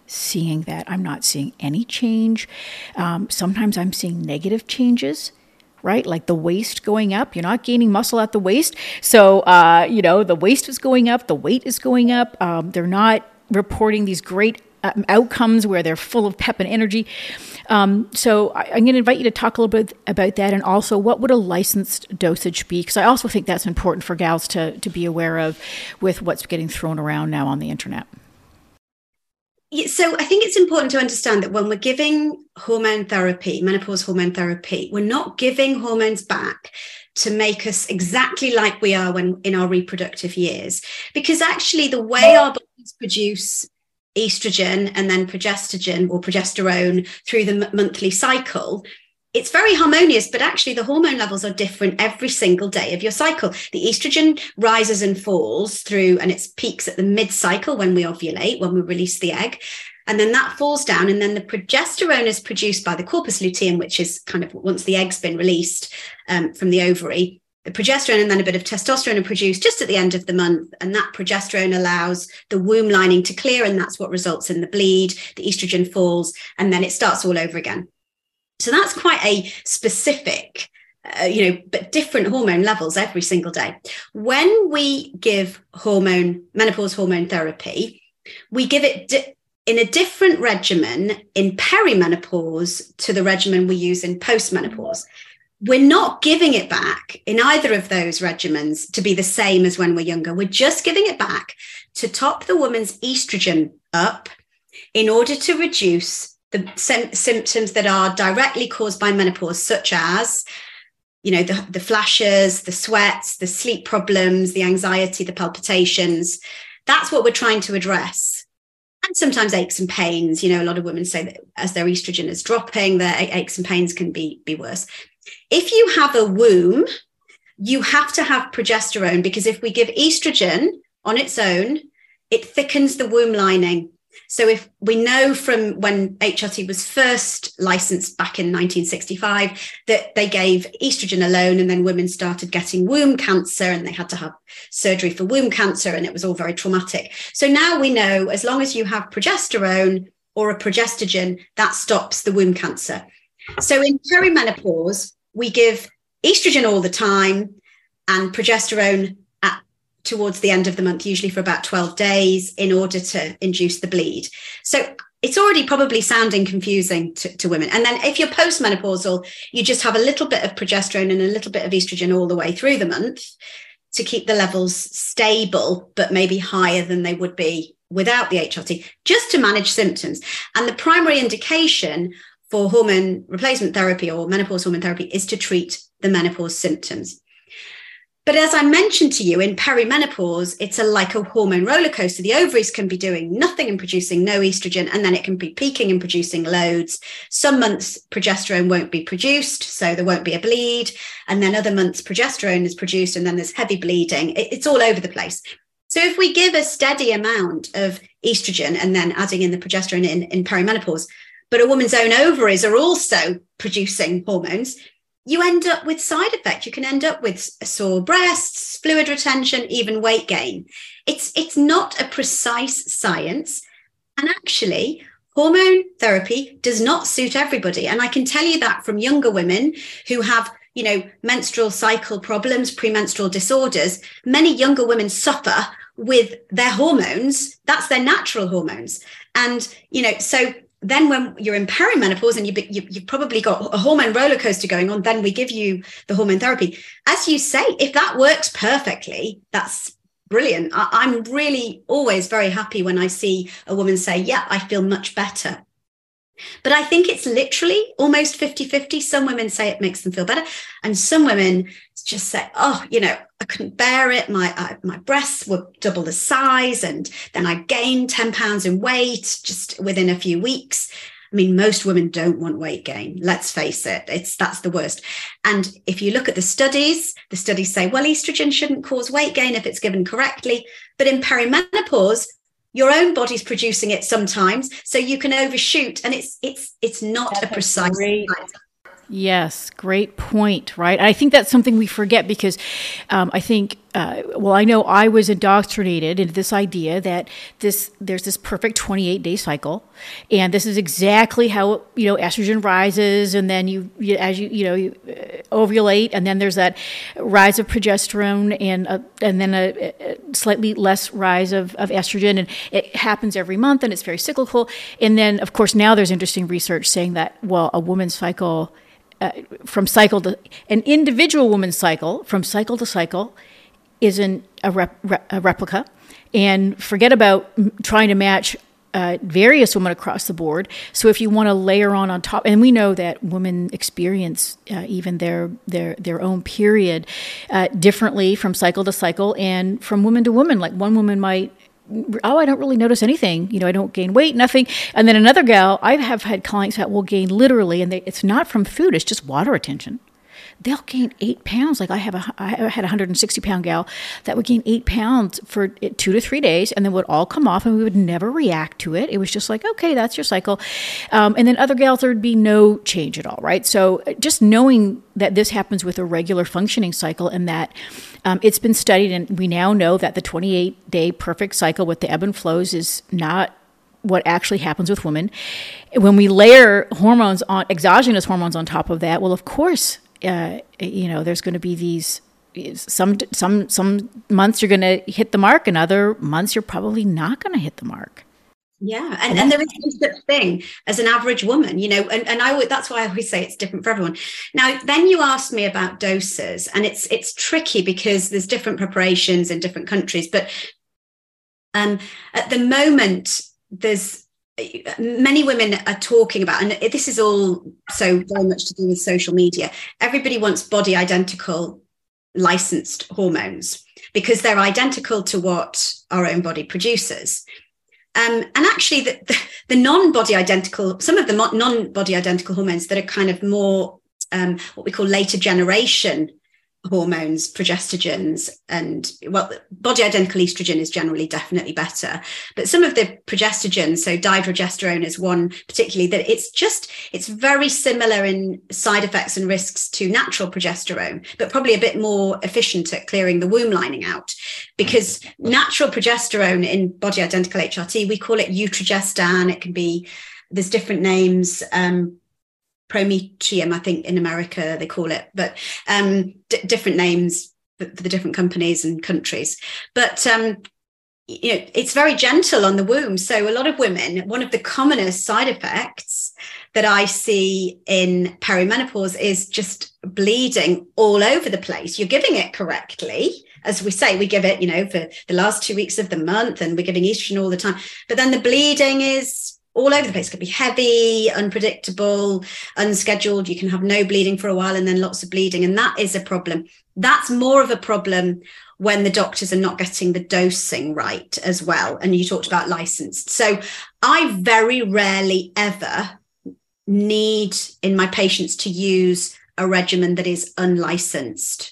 A: seeing that. I'm not seeing any change. Sometimes I'm seeing negative changes, right? Like the waist going up. You're not gaining muscle at the waist. So, the waist is going up, the weight is going up. They're not reporting these great outcomes where they're full of pep and energy. So I'm going to invite you to talk a little bit about that, and also what would a licensed dosage be? Because I also think that's important for gals to be aware of with what's getting thrown around now on the internet.
B: So I think it's important to understand that when we're giving hormone therapy, menopause hormone therapy, we're not giving hormones back to make us exactly like we are when in our reproductive years, because actually the way our bodies produce estrogen and then progestogen or progesterone through the monthly cycle, it's very harmonious, but actually the hormone levels are different every single day of your cycle. The estrogen rises and falls through, and it peaks at the mid-cycle when we ovulate, when we release the egg, and then that falls down, and then the progesterone is produced by the corpus luteum, which is kind of once the egg's been released from the ovary. The progesterone and then a bit of testosterone are produced just at the end of the month, and that progesterone allows the womb lining to clear, and that's what results in the bleed. The estrogen falls, and then it starts all over again. So that's quite a specific, but different hormone levels every single day. When we give menopause hormone therapy, we give it in a different regimen in perimenopause to the regimen we use in postmenopause. We're not giving it back in either of those regimens to be the same as when we're younger. We're just giving it back to top the woman's estrogen up in order to reduce the symptoms that are directly caused by menopause, such as, the flashes, the sweats, the sleep problems, the anxiety, the palpitations. That's what we're trying to address. And sometimes aches and pains. A lot of women say that as their estrogen is dropping, their aches and pains can be worse. If you have a womb, you have to have progesterone, because if we give estrogen on its own, it thickens the womb lining. So if we know from when HRT was first licensed back in 1965 that they gave estrogen alone, and then women started getting womb cancer and they had to have surgery for womb cancer, and it was all very traumatic. So now we know as long as you have progesterone or a progestogen, that stops the womb cancer. So in perimenopause, we give estrogen all the time and progesterone towards the end of the month, usually for about 12 days, in order to induce the bleed. So it's already probably sounding confusing to women. And then if you're postmenopausal, you just have a little bit of progesterone and a little bit of estrogen all the way through the month to keep the levels stable, but maybe higher than they would be without the HRT, just to manage symptoms. And the primary indication for hormone replacement therapy or menopause hormone therapy is to treat the menopause symptoms. But as I mentioned to you, in perimenopause, it's like a hormone roller coaster. The ovaries can be doing nothing and producing no estrogen, and then it can be peaking and producing loads. Some months progesterone won't be produced, so there won't be a bleed. And then other months progesterone is produced, and then there's heavy bleeding. It's all over the place. So if we give a steady amount of estrogen and then adding in the progesterone in perimenopause, but a woman's own ovaries are also producing hormones, you end up with side effects. You can end up with sore breasts, fluid retention, even weight gain. It's not a precise science. And actually, hormone therapy does not suit everybody. And I can tell you that from younger women who have, menstrual cycle problems, premenstrual disorders. Many younger women suffer with their hormones. That's their natural hormones. And, so then when you're in perimenopause and you've probably got a hormone roller coaster going on, then we give you the hormone therapy. As you say, if that works perfectly, that's brilliant. I'm really always very happy when I see a woman say, yeah, I feel much better. But I think it's literally almost 50-50. Some women say it makes them feel better. And some women just say, oh, I couldn't bear it. My breasts were double the size. And then I gained 10 pounds in weight just within a few weeks. I mean, most women don't want weight gain. Let's face it. That's the worst. And if you look at the studies say, well, estrogen shouldn't cause weight gain if it's given correctly. But in perimenopause, your own body's producing it sometimes, so you can overshoot, and it's not a precise science.
A: Yes, great point, right? I think that's something we forget because I think, I know I was indoctrinated into this idea that there's this perfect 28-day cycle, and this is exactly how, estrogen rises, and then you ovulate, and then there's that rise of progesterone and then a slightly less rise of estrogen, and it happens every month, and it's very cyclical. And then, of course, now there's interesting research saying that, a woman's cycle, an individual woman's cycle from cycle to cycle isn't a replica, and forget about trying to match various women across the board. So if you want to layer on top, and we know that women experience even their own period differently from cycle to cycle and from woman to woman. Like one woman might, I don't really notice anything. I don't gain weight, nothing. And then another gal, I have had clients that will gain literally, and it's not from food, it's just water retention. They'll gain 8 pounds. Like I had a 160-pound gal that would gain 8 pounds for 2 to 3 days, and then would all come off, and we would never react to it. It was just like, okay, that's your cycle. And then other gals, there would be no change at all, right? So just knowing that this happens with a regular functioning cycle, and that it's been studied, and we now know that the 28-day perfect cycle with the ebb and flows is not what actually happens with women. When we layer exogenous hormones on top of that, well, of course, there's going to be these, some months you're going to hit the mark, and other months you're probably not going to hit the mark.
B: Yeah. And there is no such thing as an average woman, and that's why I always say it's different for everyone. Now, then you asked me about doses, and it's tricky because there's different preparations in different countries. But at the moment, there's many women are talking about, and this is all so very much to do with social media. Everybody wants body identical licensed hormones because they're identical to what our own body produces. And actually, the non-body identical, some of the non-body identical hormones that are kind of more what we call later generation hormones, progestogens, and body identical estrogen is generally definitely better, but some of the progestogens, so dihydrogesterone is one particularly, that it's very similar in side effects and risks to natural progesterone, but probably a bit more efficient at clearing the womb lining out, because natural progesterone in body identical HRT, we call it Utrogestan. It can be, there's different names, Prometrium, I think in America they call it, but different names for the different companies and countries. But it's very gentle on the womb. So a lot of women, one of the commonest side effects that I see in perimenopause is just bleeding all over the place. You're giving it correctly. As we say, we give it, for the last 2 weeks of the month, and we're giving estrogen all the time. But then the bleeding is all over the place. It could be heavy, unpredictable, unscheduled. You can have no bleeding for a while and then lots of bleeding. And that is a problem. That's more of a problem when the doctors are not getting the dosing right as well. And you talked about licensed. So I very rarely ever need in my patients to use a regimen that is unlicensed.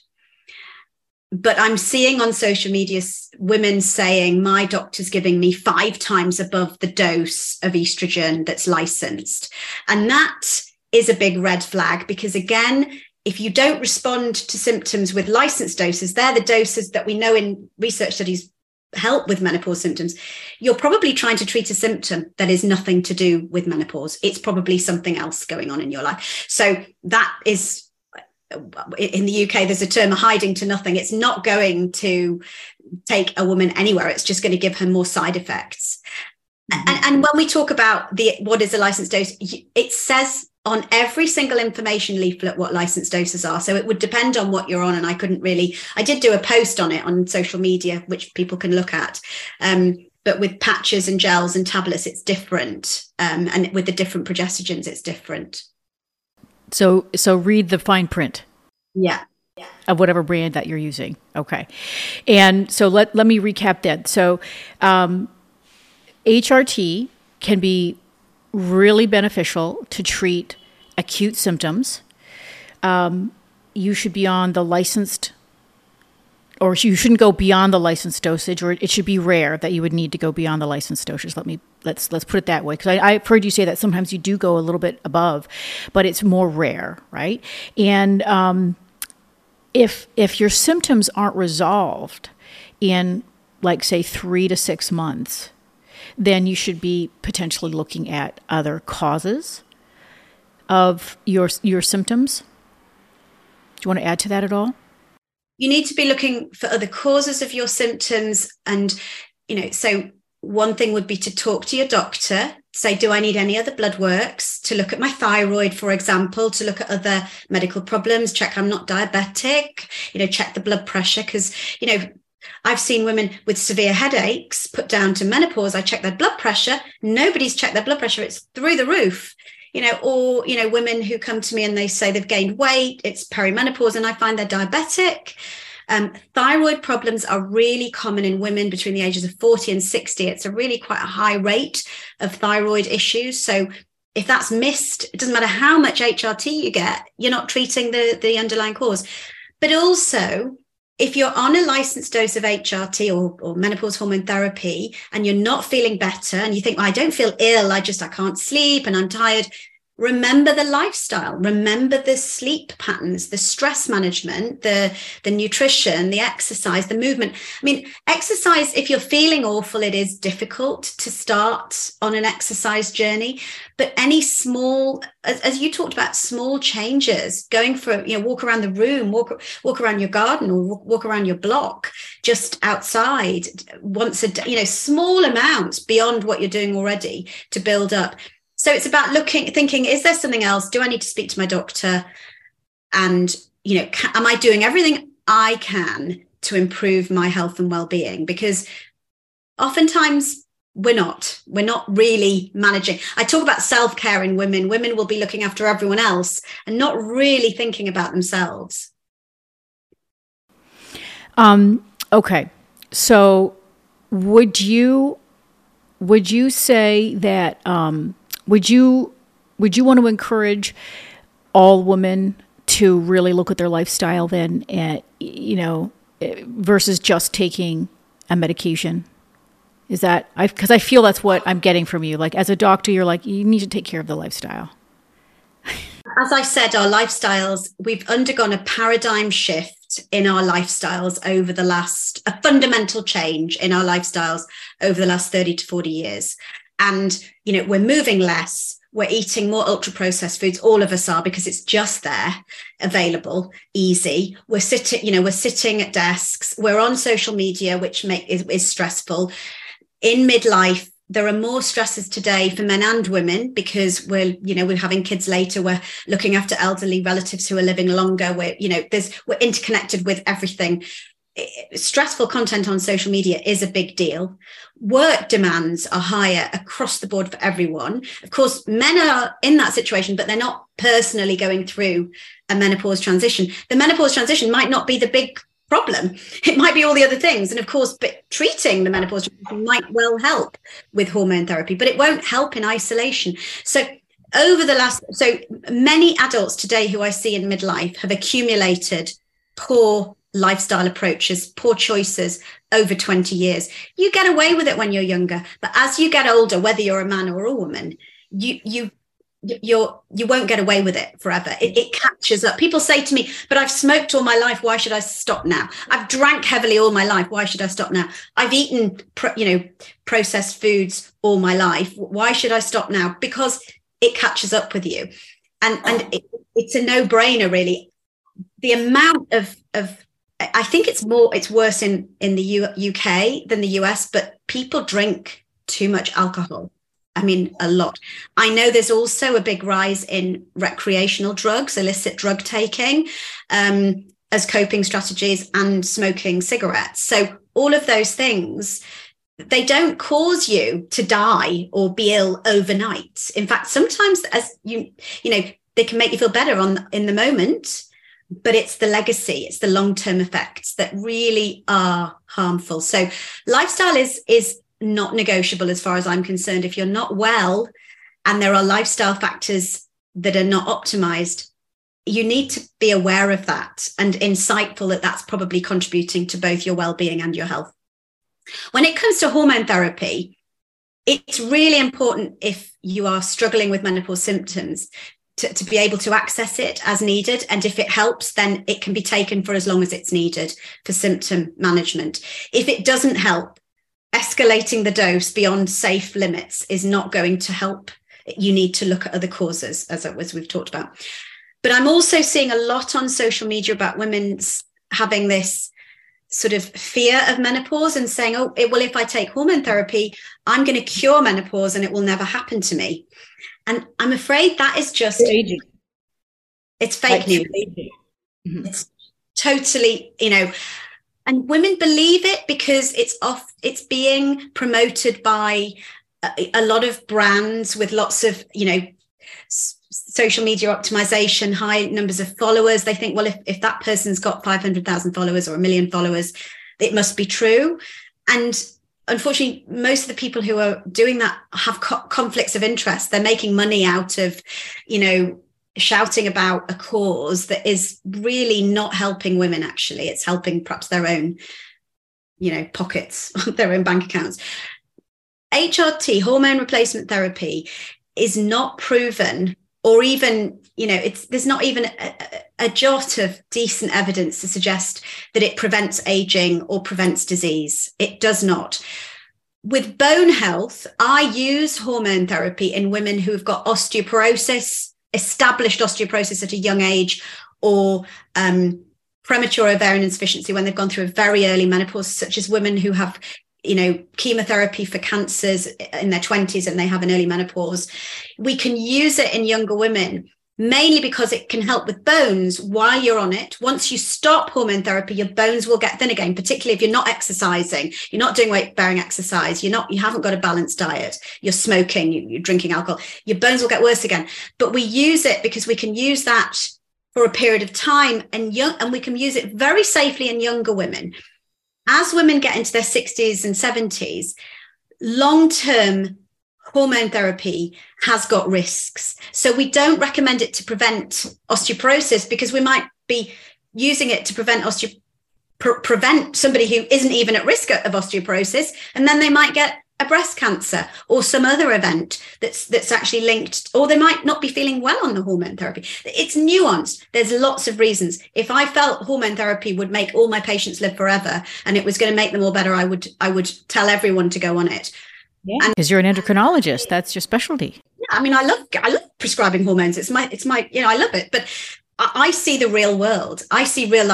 B: But I'm seeing on social media women saying, my doctor's giving me 5 times above the dose of estrogen that's licensed. And that is a big red flag, because again, if you don't respond to symptoms with licensed doses, they're the doses that we know in research studies help with menopause symptoms. You're probably trying to treat a symptom that is nothing to do with menopause. It's probably something else going on in your life. So that is, in the UK, there's a term, hiding to nothing. It's not going to take a woman anywhere. It's just going to give her more side effects. Mm-hmm. And when we talk about what is a licensed dose, it says on every single information leaflet what licensed doses are. So it would depend on what you're on. And I did do a post on it on social media, which people can look at. But with patches and gels and tablets, it's different. And with the different progestogens, it's different.
A: So read the fine print.
B: Yeah.
A: Of whatever brand that you're using. Okay. And so let me recap that. So HRT can be really beneficial to treat acute symptoms. You should be on the licensed or you shouldn't go beyond the licensed dosage, or it should be rare that you would need to go beyond the licensed dosage. Let's put it that way, because I've heard you say that sometimes you do go a little bit above, but it's more rare, right? And if your symptoms aren't resolved in, like, say, 3 to 6 months, then you should be potentially looking at other causes of your symptoms. Do you want to add to that at all?
B: You need to be looking for other causes of your symptoms. And, so one thing would be to talk to your doctor, say, do I need any other blood works, to look at my thyroid, for example, to look at other medical problems, check I'm not diabetic, check the blood pressure. Because, I've seen women with severe headaches put down to menopause. I check their blood pressure. Nobody's checked their blood pressure. It's through the roof. Or women who come to me and they say they've gained weight, it's perimenopause, and I find they're diabetic. Thyroid problems are really common in women between the ages of 40 and 60. It's a really quite a high rate of thyroid issues. So if that's missed, it doesn't matter how much HRT you get, you're not treating the underlying cause. But also, if you're on a licensed dose of HRT or menopause hormone therapy and you're not feeling better and you think, well, I don't feel ill, I can't sleep and I'm tired, remember the lifestyle, remember the sleep patterns, the stress management, the nutrition, the exercise, the movement. I mean, exercise, if you're feeling awful, it is difficult to start on an exercise journey. But any small, as you talked about, small changes, going for, walk around the room, walk around your garden, or walk around your block, just outside once a day, small amounts beyond what you're doing already to build up. So it's about thinking, is there something else? Do I need to speak to my doctor? And, am I doing everything I can to improve my health and well-being? Because oftentimes we're not really managing. I talk about self-care in women. Women will be looking after everyone else and not really thinking about themselves.
A: Okay. So would you say that, would you want to encourage all women to really look at their lifestyle then, versus just taking a medication? Is that, because I feel that's what I'm getting from you. Like, as a doctor, you're like, you need to take care of the lifestyle.
B: As I said, our lifestyles, we've undergone a paradigm shift in our lifestyles a fundamental change in our lifestyles over the last 30 to 40 years. And, we're moving less, we're eating more ultra processed foods. All of us are, because it's just there, available, easy. We're sitting at desks. We're on social media, which is stressful. In midlife, there are more stresses today for men and women, because we're having kids later. We're looking after elderly relatives who are living longer. We're interconnected with everything. Stressful content on social media is a big deal. Work demands are higher across the board for everyone. Of course, men are in that situation, but they're not personally going through a menopause transition. The menopause transition might not be the big problem. It might be all the other things. And of course, but treating the menopause transition might well help with hormone therapy, but it won't help in isolation. So many adults today who I see in midlife have accumulated poor lifestyle approaches, poor choices over 20 years. You get away with it when you're younger, but as you get older, whether you're a man or a woman, you won't get away with it forever. It catches up. People say to me, but I've smoked all my life, why should I stop now? I've drank heavily all my life, why should I stop now? I've eaten processed foods all my life, why should I stop now? Because it catches up with you. And it's a no-brainer, really. The amount of I think it's worse in the UK than the US, but people drink too much alcohol. I mean, a lot. I know there's also a big rise in recreational drugs, illicit drug taking, as coping strategies, and smoking cigarettes. So all of those things, they don't cause you to die or be ill overnight. In fact, sometimes, as they can make you feel better in the moment, but it's the legacy, it's the long-term effects that really are harmful. So lifestyle is not negotiable as far as I'm concerned. If you're not well and there are lifestyle factors that are not optimized, you need to be aware of that and insightful that that's probably contributing to both your well-being and your health. When it comes to hormone therapy, it's really important if you are struggling with menopause symptoms to be able to access it as needed. And if it helps, then it can be taken for as long as it's needed for symptom management. If it doesn't help, escalating the dose beyond safe limits is not going to help. You need to look at other causes, as we've talked about. But I'm also seeing a lot on social media about women having this sort of fear of menopause and saying, oh, well, if I take hormone therapy, I'm going to cure menopause and it will never happen to me. And I'm afraid that is just, it's fake news. Mm-hmm. It's totally, and women believe it because it's being promoted by a lot of brands with lots of, social media optimization, high numbers of followers. They think, well, if that person's got 500,000 followers or 1 million followers, it must be true. And unfortunately, most of the people who are doing that have conflicts of interest. They're making money out of, shouting about a cause that is really not helping women, actually. It's helping perhaps their own, pockets, their own bank accounts. HRT, hormone replacement therapy, is not proven, or even, there's not even a jot of decent evidence to suggest that it prevents aging or prevents disease. It does not. With bone health, I use hormone therapy in women who have got osteoporosis, established osteoporosis at a young age, or premature ovarian insufficiency when they've gone through a very early menopause, such as women who have chemotherapy for cancers in their 20s and they have an early menopause. We can use it in younger women, mainly because it can help with bones while you're on it. Once you stop hormone therapy, your bones will get thin again, particularly if you're not exercising, you're not doing weight-bearing exercise, you haven't got a balanced diet, you're smoking, you're drinking alcohol, your bones will get worse again. But we use it because we can use that for a period of time, and we can use it very safely in younger women. As women get into their 60s and 70s, long-term hormone therapy has got risks. So we don't recommend it to prevent osteoporosis, because we might be using it to prevent somebody who isn't even at risk of osteoporosis, and then they might get a breast cancer or some other event that's actually linked, or they might not be feeling well on the hormone therapy. It's nuanced. There's lots of reasons. If I felt hormone therapy would make all my patients live forever and it was going to make them all better, I would tell everyone to go on it.
A: Yeah, because you're an endocrinologist. That's your specialty.
B: Yeah, I mean, I love prescribing hormones. It's my I love it. But I see the real world. I see real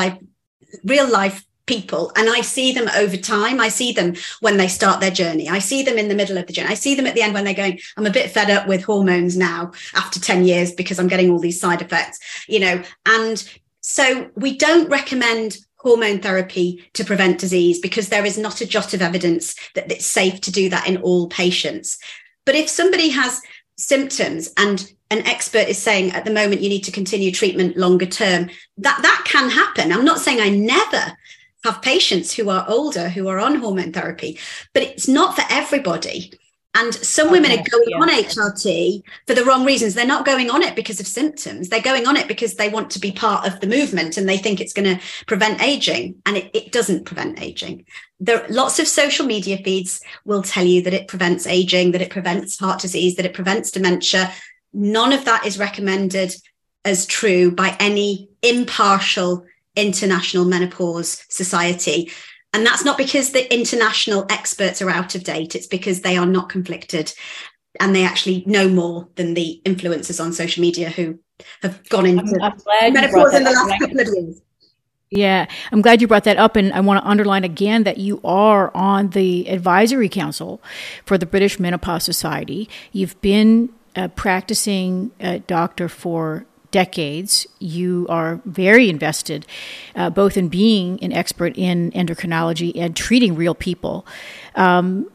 B: life people, and I see them over time. I see them when they start their journey. I see them in the middle of the journey. I see them at the end when they're going, I'm a bit fed up with hormones now after 10 years because I'm getting all these side effects, and so we don't recommend hormone therapy to prevent disease, because there is not a jot of evidence that it's safe to do that in all patients. But if somebody has symptoms and an expert is saying at the moment you need to continue treatment longer term, that can happen. I'm not saying I never have patients who are older who are on hormone therapy, but it's not for everybody. And some women are going on HRT for the wrong reasons. They're not going on it because of symptoms. They're going on it because they want to be part of the movement and they think it's going to prevent aging. And it doesn't prevent aging. There are lots of social media feeds will tell you that it prevents aging, that it prevents heart disease, that it prevents dementia. None of that is recommended as true by any impartial International Menopause Society. And that's not because the international experts are out of date. It's because they are not conflicted and they actually know more than the influencers on social media who have gone into menopause in the last couple of years.
A: Yeah, I'm glad you brought that up. And I want to underline again that you are on the advisory council for the British Menopause Society. You've been a practicing doctor for decades. You are very invested, both in being an expert in endocrinology and treating real people. And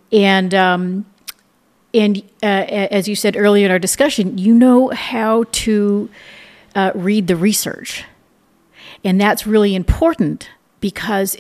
A: as you said earlier in our discussion, you know how to read the research. And that's really important because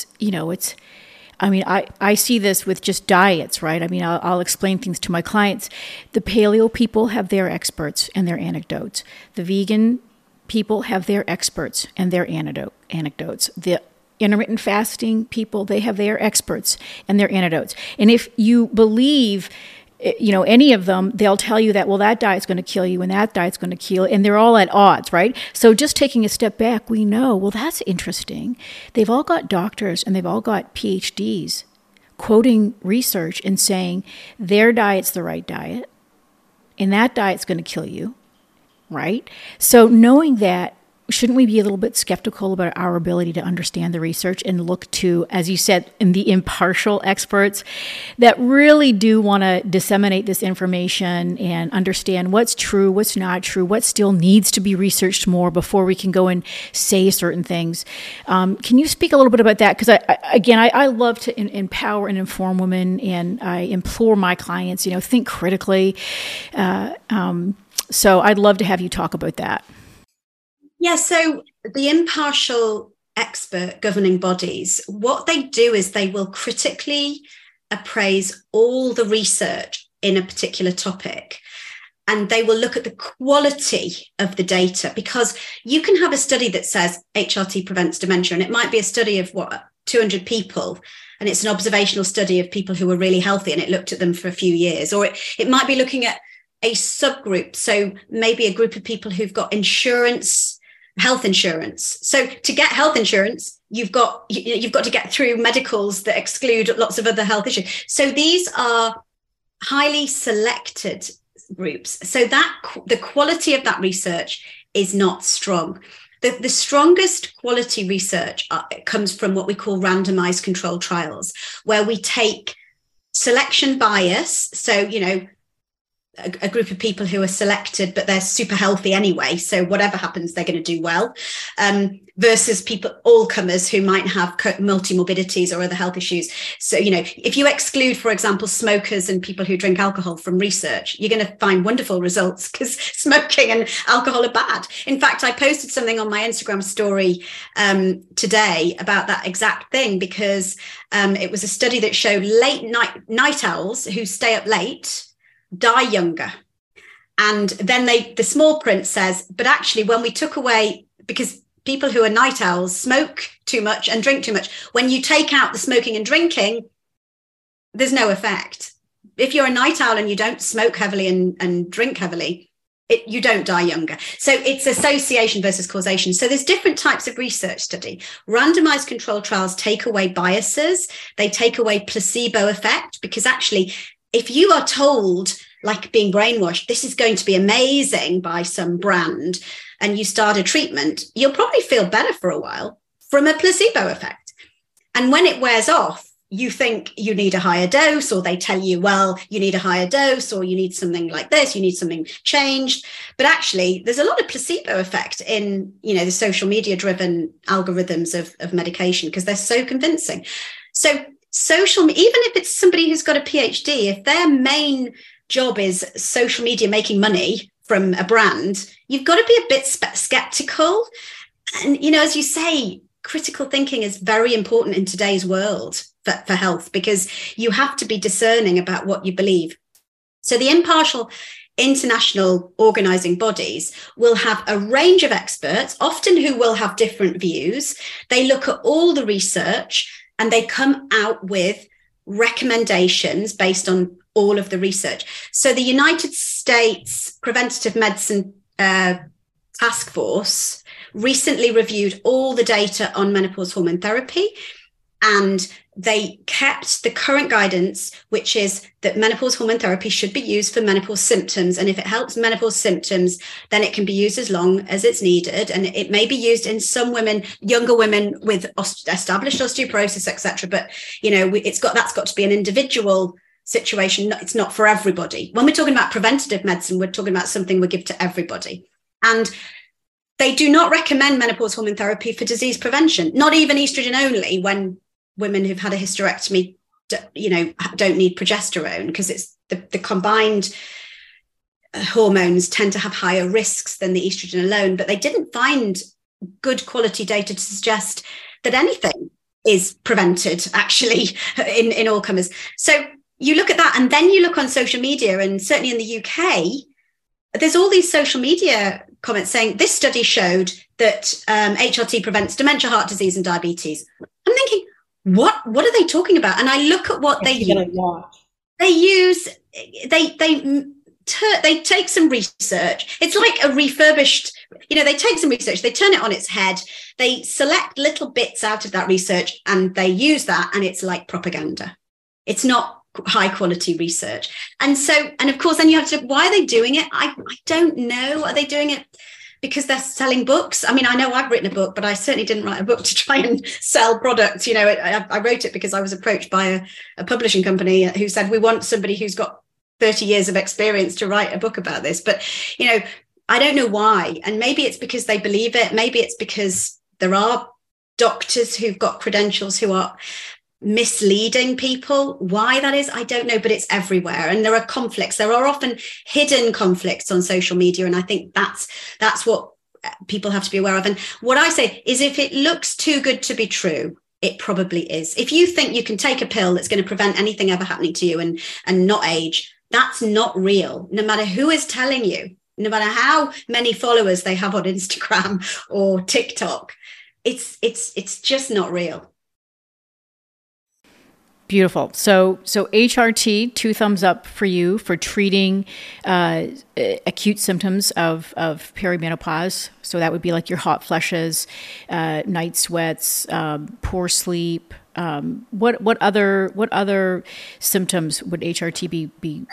A: I see this with just diets, right? I mean, I'll explain things to my clients. The paleo people have their experts and their anecdotes. The vegan people have their experts and their anecdotes. The intermittent fasting people, they have their experts and their anecdotes. And if you believe, any of them, they'll tell you that, well, that diet's going to kill you and that diet's going to kill you, and they're all at odds, right? So just taking a step back, we know, well, that's interesting. They've all got doctors and they've all got PhDs quoting research and saying their diet's the right diet and that diet's going to kill you, right? So knowing that, shouldn't we be a little bit skeptical about our ability to understand the research and look to, as you said, in the impartial experts that really do want to disseminate this information and understand what's true, what's not true, what still needs to be researched more before we can go and say certain things? Can you speak a little bit about that? Because I love to empower and inform women, and I implore my clients, think critically. So I'd love to have you talk about that.
B: Yeah, so the impartial expert governing bodies, what they do is they will critically appraise all the research in a particular topic, and they will look at the quality of the data, because you can have a study that says HRT prevents dementia, and it might be a study of 200 people, and it's an observational study of people who were really healthy, and it looked at them for a few years, or it might be looking at a subgroup, so maybe a group of people who've got health insurance. So to get health insurance, you've got to get through medicals that exclude lots of other health issues. So these are highly selected groups. So that the quality of that research is not strong. The strongest quality research comes from what we call randomized controlled trials, where we take selection bias. So, a group of people who are selected, but they're super healthy anyway, so whatever happens, they're going to do well, versus all comers who might have multimorbidities or other health issues. So, if you exclude, for example, smokers and people who drink alcohol from research, you're going to find wonderful results, because smoking and alcohol are bad. In fact, I posted something on my Instagram story today about that exact thing, because it was a study that showed night owls who stay up late die younger. And then the small print says, but actually when we took away, because people who are night owls smoke too much and drink too much, when you take out the smoking and drinking, there's no effect. If you're a night owl and you don't smoke heavily and drink heavily, you don't die younger. So it's association versus causation. So there's different types of research study. Randomized controlled trials take away biases. They take away placebo effect, because actually, if you are told, like being brainwashed, this is going to be amazing by some brand, and you start a treatment, you'll probably feel better for a while from a placebo effect. And when it wears off, you think you need a higher dose, or they tell you, well, you need a higher dose, or you need something like this, you need something changed. But actually, there's a lot of placebo effect in, the social media driven algorithms of medication, because they're so convincing. So even if it's somebody who's got a PhD, if their main job is social media making money from a brand, you've got to be a bit skeptical. And, as you say, critical thinking is very important in today's world for health, because you have to be discerning about what you believe. So the impartial international organizing bodies will have a range of experts, often who will have different views. They look at all the research, and they come out with recommendations based on all of the research. So the United States Preventative Medicine Task Force recently reviewed all the data on menopause hormone therapy, and they kept the current guidance, which is that menopause hormone therapy should be used for menopause symptoms. And if it helps menopause symptoms, then it can be used as long as it's needed. And it may be used in some women, younger women with established osteoporosis, etc. But, that's got to be an individual situation. It's not for everybody. When we're talking about preventative medicine, we're talking about something we give to everybody. And they do not recommend menopause hormone therapy for disease prevention, not even estrogen only, when women who've had a hysterectomy, don't need progesterone, because it's the combined hormones tend to have higher risks than the estrogen alone. But they didn't find good quality data to suggest that anything is prevented actually in all comers. So you look at that, and then you look on social media, and certainly in the UK, there's all these social media comment saying this study showed that HRT prevents dementia, heart disease, and diabetes. I'm thinking, what are they talking about? And I look at what they use. They take some research. It's like a refurbished, they take some research, they turn it on its head, they select little bits out of that research and they use that, and it's like propaganda. It's not high quality research. And of course, then you have to, why are they doing it? I don't know. Are they doing it because they're selling books? I mean, I know I've written a book, but I certainly didn't write a book to try and sell products. I wrote it because I was approached by a publishing company who said, we want somebody who's got 30 years of experience to write a book about this. But, I don't know why. And maybe it's because they believe it. Maybe it's because there are doctors who've got credentials who are misleading people. Why that is, I don't know, but it's everywhere. And there are conflicts. There are often hidden conflicts on social media. And I think that's what people have to be aware of. And what I say is, if it looks too good to be true, it probably is. If you think you can take a pill that's going to prevent anything ever happening to you and not age, that's not real. No matter who is telling you, no matter how many followers they have on Instagram or TikTok, it's just not real.
A: Beautiful. So HRT, 2 thumbs up for you for treating acute symptoms of perimenopause. So that would be like your hot flushes, night sweats, poor sleep. What other symptoms would HRT be?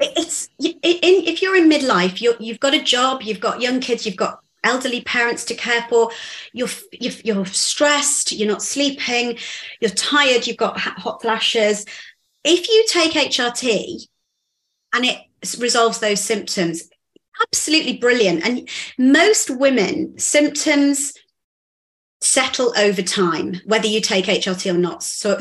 B: If you're in midlife, you've got a job, you've got young kids, you've got elderly parents to care for, you're stressed, you're not sleeping, you're tired, you've got hot flashes. If you take HRT and it resolves those symptoms, absolutely brilliant. And most women, symptoms settle over time, whether you take HRT or not. So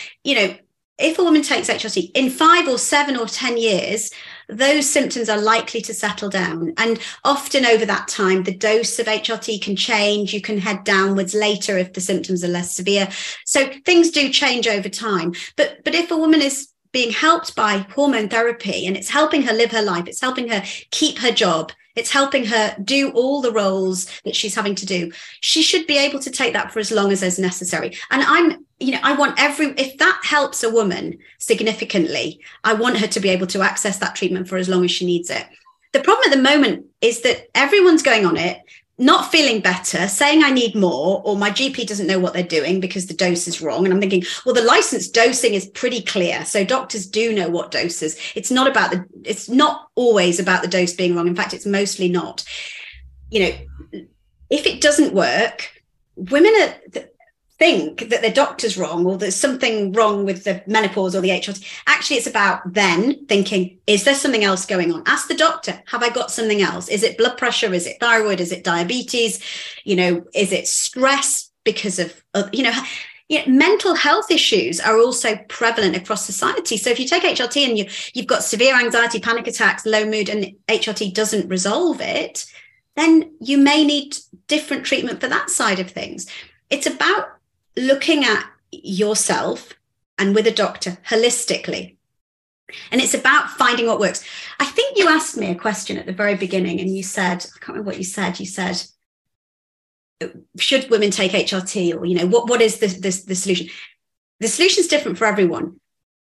B: if a woman takes HRT, in 5 or 7 or 10 years, those symptoms are likely to settle down. And often over that time, the dose of HRT can change. You can head downwards later if the symptoms are less severe. So things do change over time. But if a woman is being helped by hormone therapy and it's helping her live her life, it's helping her keep her job, it's helping her do all the roles that she's having to do, she should be able to take that for as long as is necessary. And I want if that helps a woman significantly, I want her to be able to access that treatment for as long as she needs it. The problem at the moment is that everyone's going on it, not feeling better, saying I need more, or my GP doesn't know what they're doing because the dose is wrong. And I'm thinking, well, the licensed dosing is pretty clear. So doctors do know what doses. It's not always about the dose being wrong. In fact, it's mostly not. If it doesn't work, women think that their doctor's wrong or there's something wrong with the menopause or the HRT. Actually, it's about then thinking, is there something else going on? Ask the doctor, have I got something else? Is it blood pressure? Is it thyroid? Is it diabetes? Is it stress because of mental health issues are also prevalent across society. So if you take HRT and you've got severe anxiety, panic attacks, low mood, and HRT doesn't resolve it, then you may need different treatment for that side of things. It's about looking at yourself and with a doctor holistically. And it's about finding what works. I think you asked me a question at the very beginning and you said, I can't remember what you said. You said, should women take HRT, or, what is the solution? The solution is different for everyone.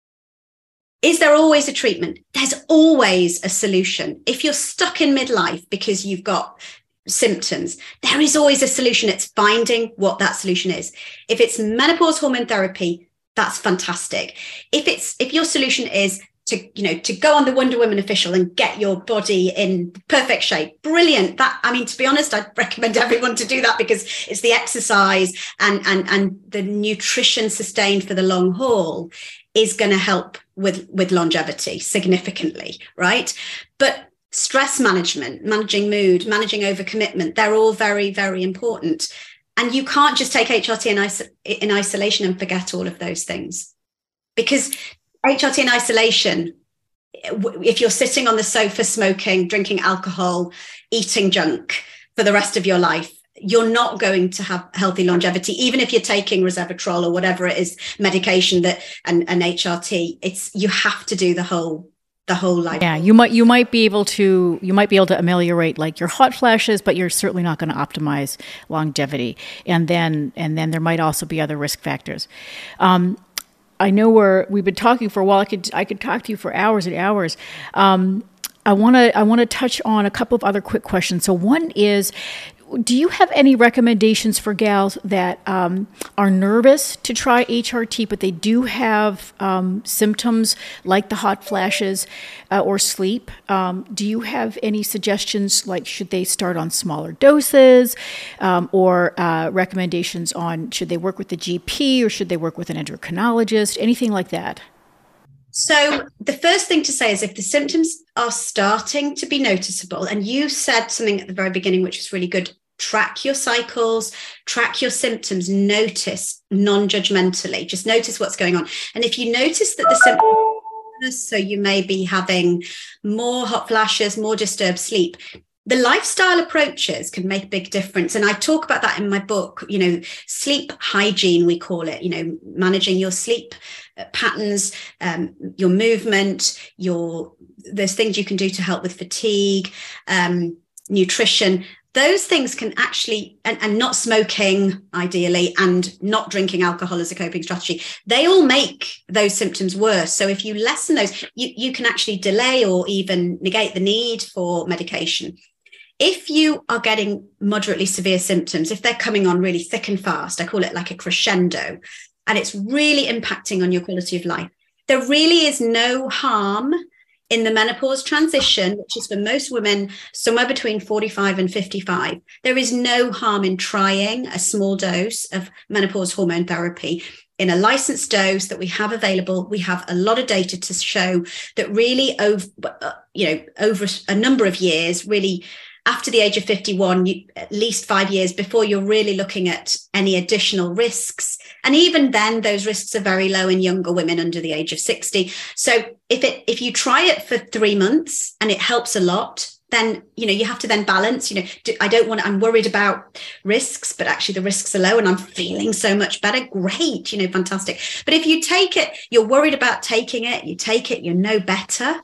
B: Is there always a treatment? There's always a solution. If you're stuck in midlife because you've got symptoms, there is always a solution. It's finding what that solution is. If it's menopause hormone therapy, that's fantastic. If your solution is to go on the Wonder Woman official and get your body in perfect shape, brilliant. To be honest, I'd recommend everyone to do that because it's the exercise and the nutrition sustained for the long haul is going to help with longevity significantly, right? But stress management, managing mood, managing overcommitment, they're all very, very important. And you can't just take HRT in isolation and forget all of those things. Because HRT in isolation, if you're sitting on the sofa smoking, drinking alcohol, eating junk for the rest of your life, you're not going to have healthy longevity, even if you're taking resveratrol or whatever it is, medication and HRT. You have to do the whole the whole life.
A: Yeah, you might be able to ameliorate like your hot flashes, but you're certainly not going to optimize longevity. And then there might also be other risk factors. I know we've been talking for a while. I could talk to you for hours and hours. I want to touch on a couple of other quick questions. So one is, do you have any recommendations for gals that are nervous to try HRT, but they do have symptoms like the hot flashes or sleep? Do you have any suggestions, like should they start on smaller doses, or recommendations on should they work with the GP or should they work with an endocrinologist, anything like that?
B: So the first thing to say is if the symptoms are starting to be noticeable, and you said something at the very beginning, which was really good, track your cycles, track your symptoms, notice non-judgmentally, just notice what's going on. And if you notice that the symptoms, so you may be having more hot flashes, more disturbed sleep, the lifestyle approaches can make a big difference. And I talk about that in my book, sleep hygiene, we call it, managing your sleep patterns, your movement, there's things you can do to help with fatigue, nutrition. Those things can actually, and not smoking ideally, and not drinking alcohol as a coping strategy, they all make those symptoms worse. So if you lessen those, you can actually delay or even negate the need for medication. If you are getting moderately severe symptoms, if they're coming on really thick and fast, I call it like a crescendo, and it's really impacting on your quality of life, there really is no harm in the menopause transition, which is for most women somewhere between 45 and 55. There is no harm in trying a small dose of menopause hormone therapy in a licensed dose that we have available. We have a lot of data to show that really over a number of years, really after the age of 51, at least 5 years before you're really looking at any additional risks. And even then, those risks are very low in younger women under the age of 60. So if you try it for 3 months and it helps a lot, then, you have to then balance, I'm worried about risks, but actually the risks are low and I'm feeling so much better. Great, fantastic. But if you take it, you're worried about taking it, you take it, you know better,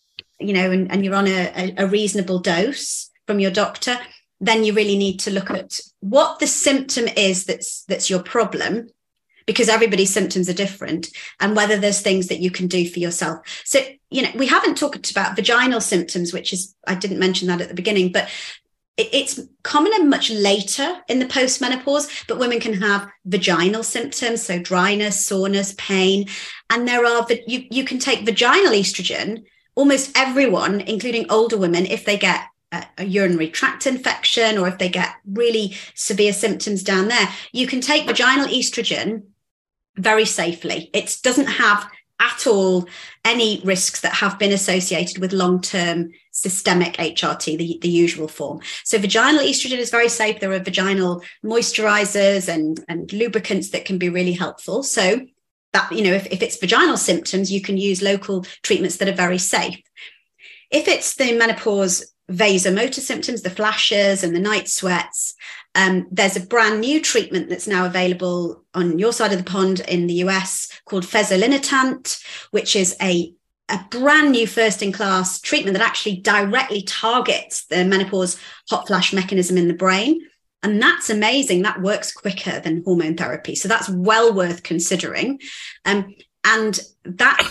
B: and you're on a reasonable dose from your doctor, then you really need to look at what the symptom is that's your problem, because everybody's symptoms are different, and whether there's things that you can do for yourself. So, we haven't talked about vaginal symptoms, which is, I didn't mention that at the beginning, but it's common and much later in the postmenopause, but women can have vaginal symptoms, so dryness, soreness, pain. And you can take vaginal estrogen, almost everyone, including older women, if they get a urinary tract infection or if they get really severe symptoms down there, you can take vaginal estrogen very safely. It doesn't have at all any risks that have been associated with long-term systemic HRT, the usual form. So vaginal estrogen is very safe. There are vaginal moisturizers and lubricants that can be really helpful. So that, if it's vaginal symptoms, you can use local treatments that are very safe. If it's the menopause vasomotor symptoms, the flashes and the night sweats, there's a brand new treatment that's now available on your side of the pond in the US called fezolinetant, which is a brand new first-in-class treatment that actually directly targets the menopause hot flash mechanism in the brain. And that's amazing. That works quicker than hormone therapy. So that's well worth considering. And that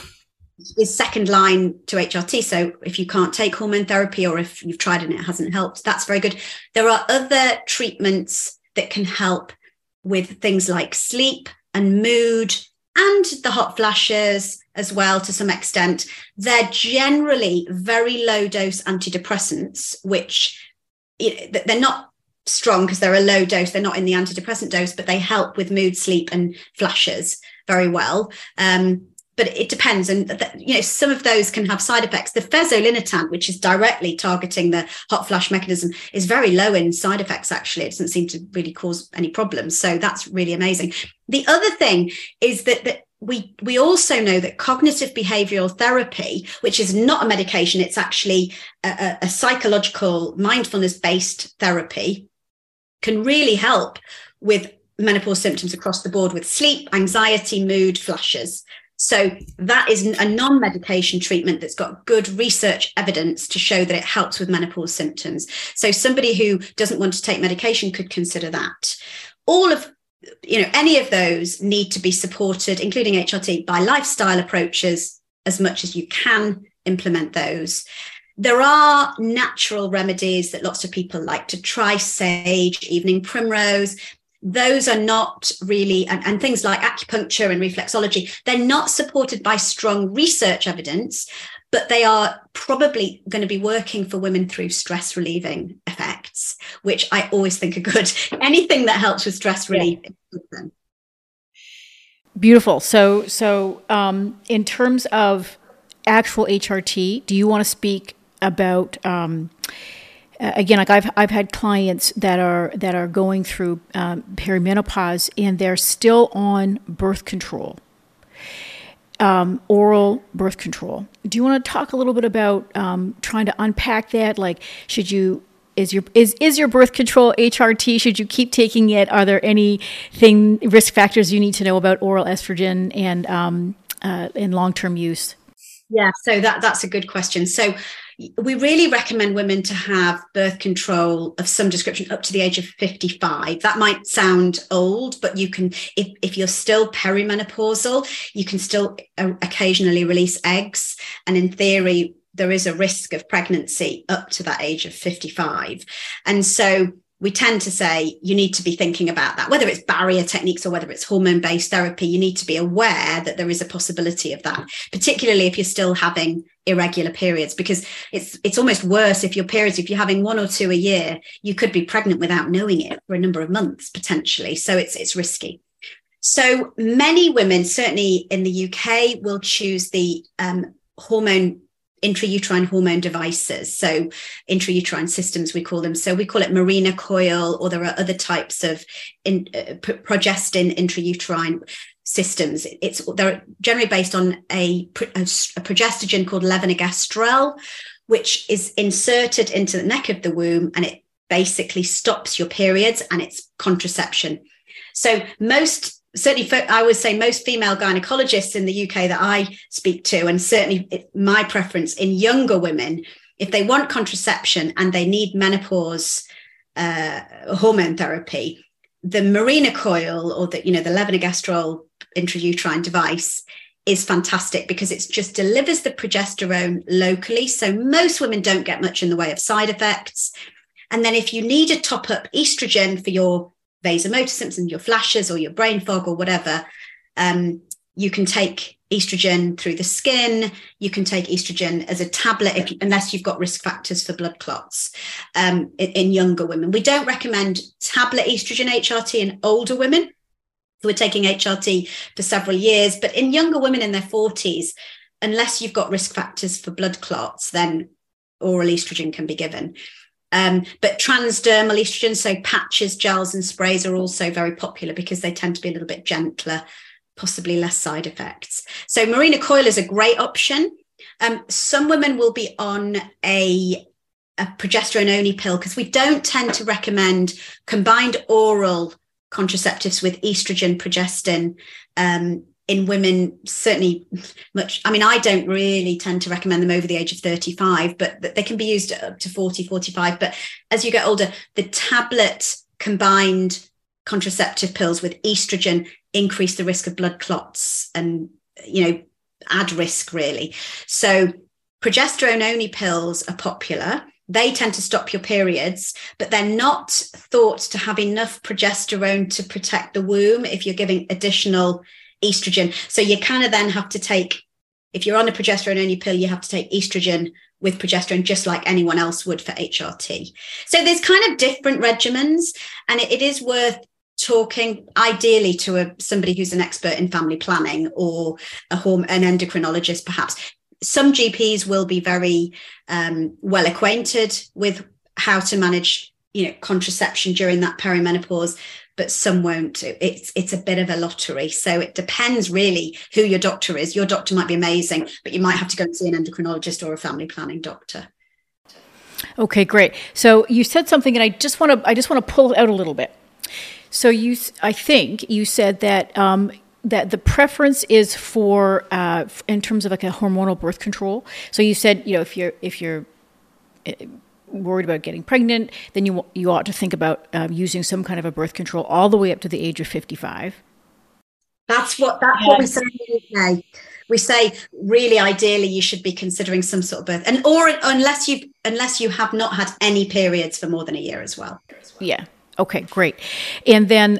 B: is second line to HRT. So if you can't take hormone therapy, or if you've tried and it hasn't helped, that's very good. There are other treatments that can help with things like sleep and mood and the hot flashes as well to some extent. They're generally very low dose antidepressants, which they're not strong because they're a low dose. They're not in the antidepressant dose, but they help with mood, sleep and flashes very well. But it depends. And, some of those can have side effects. The fezolinetant, which is directly targeting the hot flash mechanism, is very low in side effects, actually. It doesn't seem to really cause any problems. So that's really amazing. The other thing is that we also know that cognitive behavioral therapy, which is not a medication, it's actually a psychological mindfulness-based therapy, can really help with menopause symptoms across the board with sleep, anxiety, mood, flashes. So that is a non-medication treatment that's got good research evidence to show that it helps with menopause symptoms. So somebody who doesn't want to take medication could consider that. Any of those need to be supported, including HRT, by lifestyle approaches as much as you can implement those. There are natural remedies that lots of people like to try, sage, evening primrose. Those are not really, and things like acupuncture and reflexology, they're not supported by strong research evidence, but they are probably going to be working for women through stress relieving effects, which I always think are good. Anything that helps with stress relief is good.
A: Beautiful. So in terms of actual HRT, do you want to speak about again, like I've had clients that are going through perimenopause and they're still on birth control, oral birth control. Do you want to talk a little bit about trying to unpack that? Like, is your birth control HRT? Should you keep taking it? Are there risk factors you need to know about oral estrogen and in long-term use?
B: Yeah, so that's a good question. So we really recommend women to have birth control of some description up to the age of 55. That might sound old, but you can, if you're still perimenopausal, you can still occasionally release eggs. And in theory, there is a risk of pregnancy up to that age of 55. And so we tend to say you need to be thinking about that, whether it's barrier techniques or whether it's hormone-based therapy. You need to be aware that there is a possibility of that, particularly if you're still having irregular periods, because it's almost worse if you're having one or two a year, you could be pregnant without knowing it for a number of months potentially. So it's risky. So many women, certainly in the UK, will choose the intrauterine hormone devices. So intrauterine systems, we call them. So we call it Mirena coil, or there are other types of progestin intrauterine systems. They're generally based on a progestogen called levonorgestrel, which is inserted into the neck of the womb, and it basically stops your periods, and it's contraception. So I would say most female gynecologists in the UK that I speak to, and certainly my preference in younger women, if they want contraception and they need menopause hormone therapy, the Mirena coil, or the levonorgestrel intrauterine device, is fantastic because it just delivers the progesterone locally. So most women don't get much in the way of side effects. And then if you need a top-up estrogen for your vasomotor symptoms, your flashes or your brain fog or whatever, you can take estrogen through the skin. You can take estrogen as a tablet unless you've got risk factors for blood clots in younger women. We don't recommend tablet estrogen HRT in older women who are taking HRT for several years, but in younger women in their 40s, unless you've got risk factors for blood clots, then oral estrogen can be given. But transdermal estrogen, so patches, gels and sprays, are also very popular because they tend to be a little bit gentler, possibly less side effects. So Mirena coil is a great option. Some women will be on a progesterone-only pill because we don't tend to recommend combined oral contraceptives with estrogen, progestin, in women, certainly much. I mean, I don't really tend to recommend them over the age of 35, but they can be used up to 40, 45. But as you get older, the tablet combined contraceptive pills with estrogen increase the risk of blood clots and, add risk really. So progesterone only pills are popular. They tend to stop your periods, but they're not thought to have enough progesterone to protect the womb if you're giving additional estrogen. So you kind of then have to take, if you're on a progesterone only pill, you have to take estrogen with progesterone, just like anyone else would for HRT. So there's kind of different regimens, and it is worth talking ideally to somebody who's an expert in family planning or an endocrinologist, perhaps. Some GPs will be very well acquainted with how to manage, contraception during that perimenopause, but some won't. It's a bit of a lottery. So it depends really who your doctor is. Your doctor might be amazing, but you might have to go and see an endocrinologist or a family planning doctor.
A: Okay, great. So you said something, and I just want to pull it out a little bit. So I think you said that that the preference is for in terms of like a hormonal birth control. So you said, if you're worried about getting pregnant, then you ought to think about using some kind of a birth control all the way up to the age of 55.
B: That's what we say in the UK. We say really ideally you should be considering some sort of birth, and or unless you have not had any periods for more than a year as well.
A: Yeah. Okay. Great. And then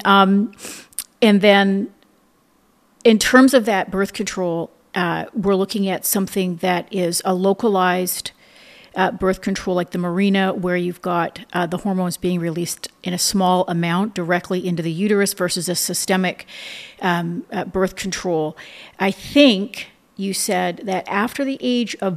A: in terms of that birth control, we're looking at something that is a localized birth control, like the Mirena, where you've got the hormones being released in a small amount directly into the uterus versus a systemic birth control. I think you said that after the age of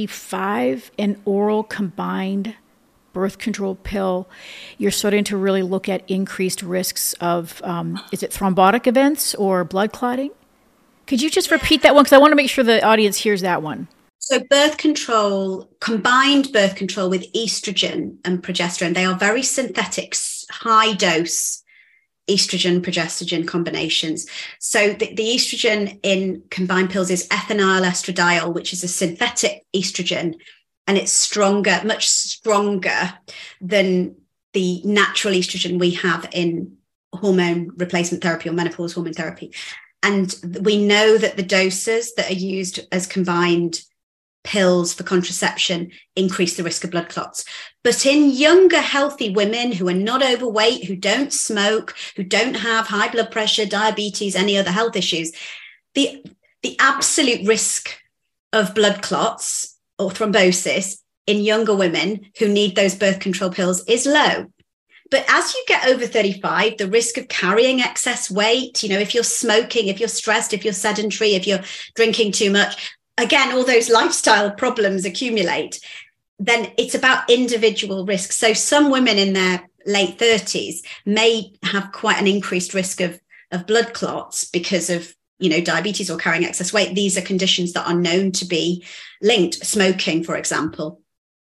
A: 35, an oral combined birth control pill, you're starting to really look at increased risks of, is it thrombotic events or blood clotting? Could you just repeat that one? Because I want to make sure the audience hears that one.
B: So birth control, combined birth control with estrogen and progesterone, they are very synthetic, high dose estrogen, progesterone combinations. So the estrogen in combined pills is ethinyl estradiol, which is a synthetic estrogen, and it's stronger, much stronger than the natural estrogen we have in hormone replacement therapy or menopause hormone therapy. And we know that the doses that are used as combined pills for contraception increase the risk of blood clots. But in younger, healthy women who are not overweight, who don't smoke, who don't have high blood pressure, diabetes, any other health issues, the absolute risk of blood clots or thrombosis in younger women who need those birth control pills is low. But as you get over 35, the risk of carrying excess weight, if you're smoking, if you're stressed, if you're sedentary, if you're drinking too much, again, all those lifestyle problems accumulate, then it's about individual risk. So some women in their late 30s may have quite an increased risk of blood clots because of, diabetes or carrying excess weight. These are conditions that are known to be linked, smoking, for example.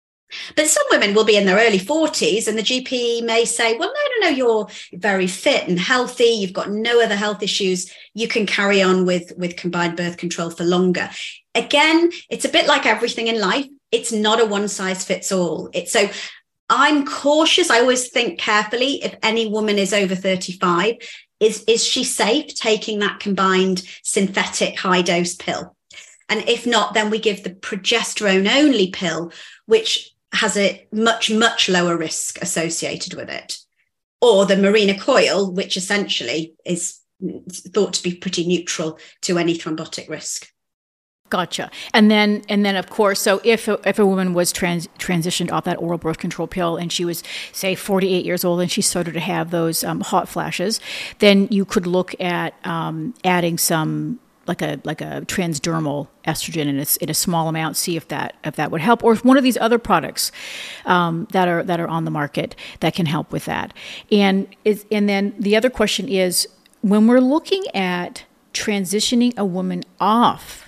B: But some women will be in their early 40s and the GP may say, well, no, you're very fit and healthy. You've got no other health issues. You can carry on with combined birth control for longer. Again, it's a bit like everything in life. It's not a one size fits all. So I'm cautious. I always think carefully if any woman is over 35, is she safe taking that combined synthetic high dose pill? And if not, then we give the progesterone only pill, which has a much, much lower risk associated with it. Or the Mirena coil, which essentially is thought to be pretty neutral to any thrombotic risk.
A: Gotcha. And then of course, so if a woman was transitioned off that oral birth control pill and she was, say, 48 years old and she started to have those hot flashes, then you could look at adding some like a transdermal estrogen in a small amount, see if that would help, or one of these other products that are on the market that can help with that. And then the other question is, when we're looking at transitioning a woman off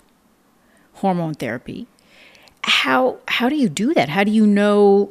A: hormone therapy, how do you do that? How do you know,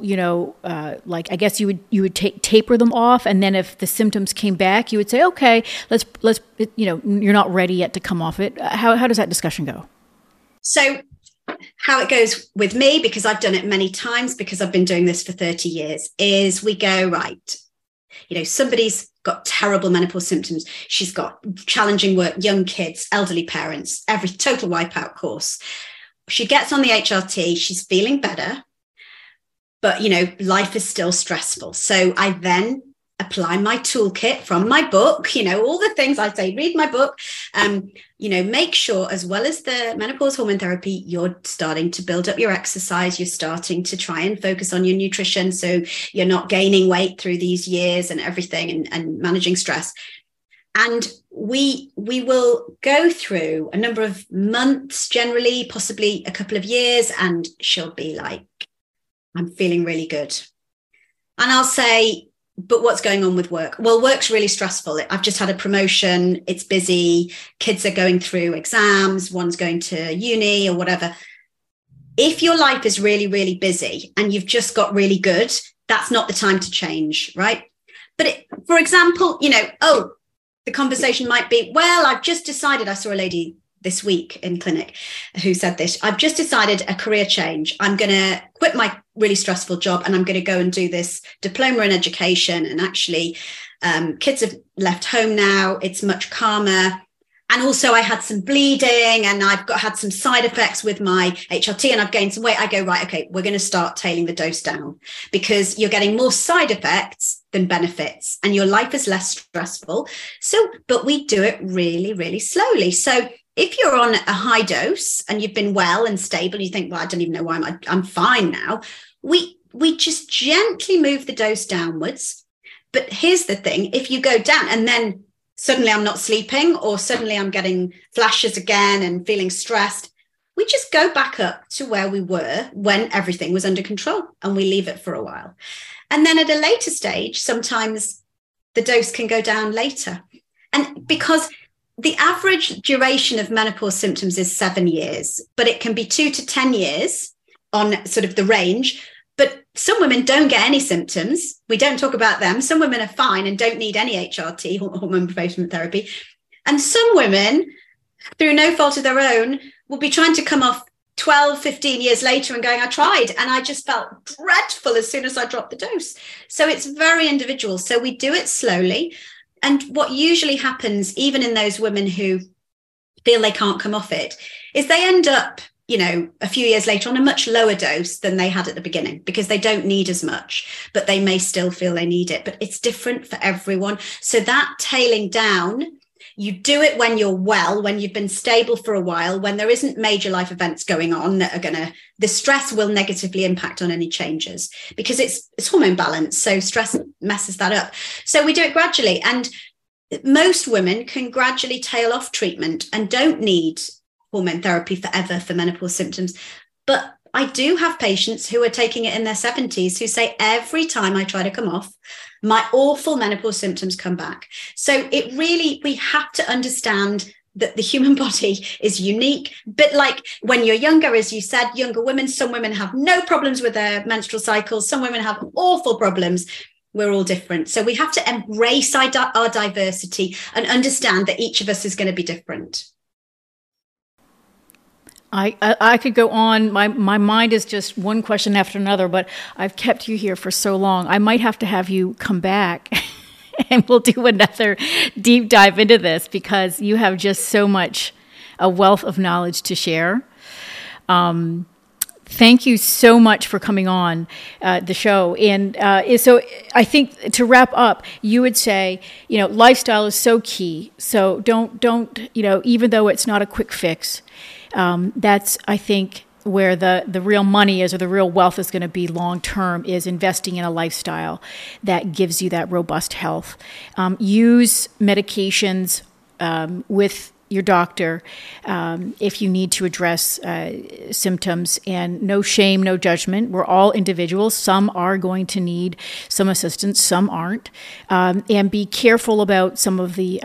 A: I guess you would taper them off, and then if the symptoms came back, you would say, okay, let's you're not ready yet to come off it. How does that discussion go?
B: So how it goes with me, because I've done it many times, because I've been doing this for 30 years, is we go, right, somebody's got terrible menopause symptoms. She's got challenging work, young kids, elderly parents, every total wipeout course. She gets on the HRT, she's feeling better, but, life is still stressful. So I then apply my toolkit from my book, all the things I say, read my book, make sure, as well as the menopause hormone therapy, you're starting to build up your exercise. You're starting to try and focus on your nutrition, so you're not gaining weight through these years and everything, and managing stress. And we will go through a number of months, generally, possibly a couple of years, and she'll be like, I'm feeling really good. And I'll say, but what's going on with work? Well, work's really stressful. I've just had a promotion. It's busy. Kids are going through exams. One's going to uni or whatever. If your life is really, really busy and you've just got really good, that's not the time to change, right? But for example, the conversation might be, well, I've just decided, I saw a lady this week in clinic who said this, I've just decided a career change. I'm going to quit my really stressful job and I'm going to go and do this diploma in education. And actually, kids have left home now. It's much calmer. And also I had some bleeding and had some side effects with my HRT and I've gained some weight. I go, right, okay, we're going to start tailing the dose down because you're getting more side effects than benefits and your life is less stressful. So, but we do it really, really slowly. So if you're on a high dose and you've been well and stable, you think, well, I don't even know why I'm fine now. We just gently move the dose downwards. But here's the thing, if you go down and then suddenly I'm not sleeping or suddenly I'm getting flashes again and feeling stressed, we just go back up to where we were when everything was under control and we leave it for a while. And then at a later stage, sometimes the dose can go down later. And because the average duration of menopause symptoms is 7 years, but it can be 2 to 10 years on sort of the range. But some women don't get any symptoms. We don't talk about them. Some women are fine and don't need any HRT, hormone replacement therapy. And some women, through no fault of their own, will be trying to come off 12, 15 years later and going, I tried and I just felt dreadful as soon as I dropped the dose. So it's very individual. So we do it slowly. And what usually happens, even in those women who feel they can't come off it, is they end up, a few years later on a much lower dose than they had at the beginning because they don't need as much, but they may still feel they need it. But it's different for everyone. So that tailing down, you do it when you're well, when you've been stable for a while, when there isn't major life events going on that are the stress will negatively impact on any changes because it's hormone balance. So stress messes that up. So we do it gradually. And most women can gradually tail off treatment and don't need hormone therapy forever for menopause symptoms. But I do have patients who are taking it in their 70s who say every time I try to come off, my awful menopause symptoms come back. So we have to understand that the human body is unique. But like when you're younger, as you said, younger women, some women have no problems with their menstrual cycles. Some women have awful problems. We're all different. So we have to embrace our diversity and understand that each of us is going to be different.
A: I could go on. My mind is just one question after another, but I've kept you here for so long. I might have to have you come back and we'll do another deep dive into this because you have just so much, a wealth of knowledge to share. Thank you so much for coming on the show. And so I think to wrap up, you would say, lifestyle is so key. So don't, even though it's not a quick fix, that's, I think, where the real money is or the real wealth is going to be long term is investing in a lifestyle that gives you that robust health. Use medications with your doctor if you need to address symptoms, and no shame, no judgment. We're all individuals. Some are going to need some assistance, some aren't. And be careful about some of the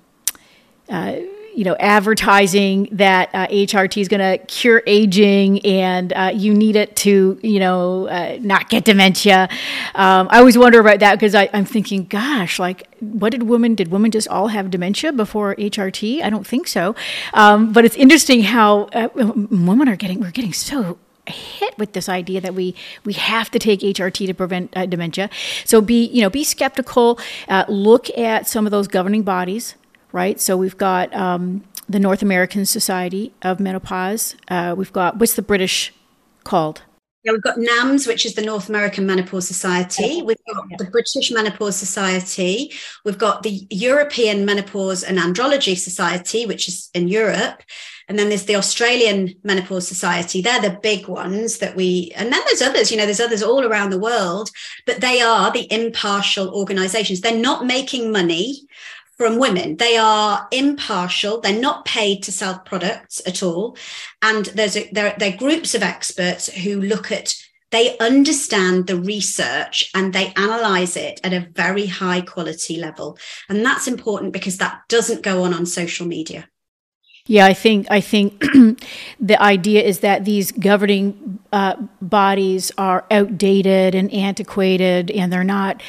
A: advertising that HRT is going to cure aging and you need it to, not get dementia. I always wonder about that because I'm thinking, gosh, did women just all have dementia before HRT? I don't think so. But it's interesting how women we're getting so hit with this idea that we have to take HRT to prevent dementia. So be skeptical, look at some of those governing bodies. Right. So we've got the North American Society of Menopause. We've got, what's the British called?
B: Yeah, we've got NAMS, which is the North American Menopause Society. We've got the British Menopause Society. We've got the European Menopause and Andrology Society, which is in Europe. And then there's the Australian Menopause Society. They're the big ones and then there's others, there's others all around the world, but they are the impartial organizations. They're not making money from women. They are impartial. They're not paid to sell products at all. And they're groups of experts who they understand the research and they analyze it at a very high quality level. And that's important because that doesn't go on social media.
A: Yeah, I think the idea is that these governing bodies are outdated and antiquated, and they're not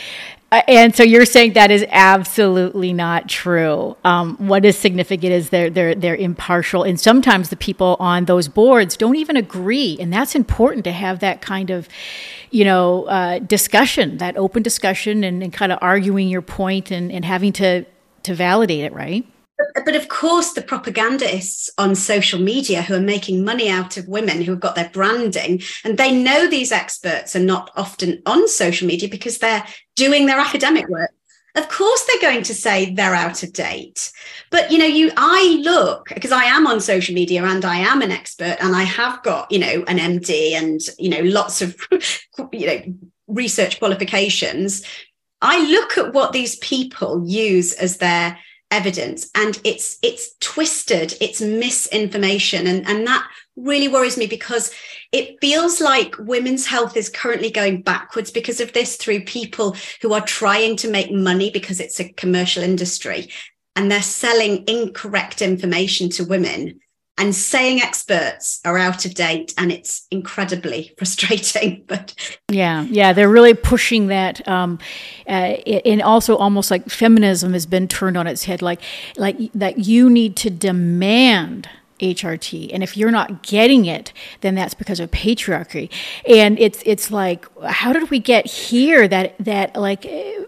A: And so you're saying that is absolutely not true. What is significant is they're impartial, and sometimes the people on those boards don't even agree, and that's important to have that kind of, discussion, that open discussion, and kind of arguing your point and having to validate it, right?
B: But of course, the propagandists on social media who are making money out of women, who have got their branding, and they know these experts are not often on social media because they're doing their academic work. Of course, they're going to say they're out of date. But, I look, because I am on social media and I am an expert and I have got, an MD and, lots of, research qualifications. I look at what these people use as their evidence, and it's twisted, it's misinformation, and that really worries me, because it feels like women's health is currently going backwards because of this, through people who are trying to make money because it's a commercial industry, and they're selling incorrect information to women and saying experts are out of date, and it's incredibly frustrating. But
A: yeah, they're really pushing that, and also almost like feminism has been turned on its head, like that you need to demand HRT, and if you're not getting it, then that's because of patriarchy. And it's like, how did we get here? That like,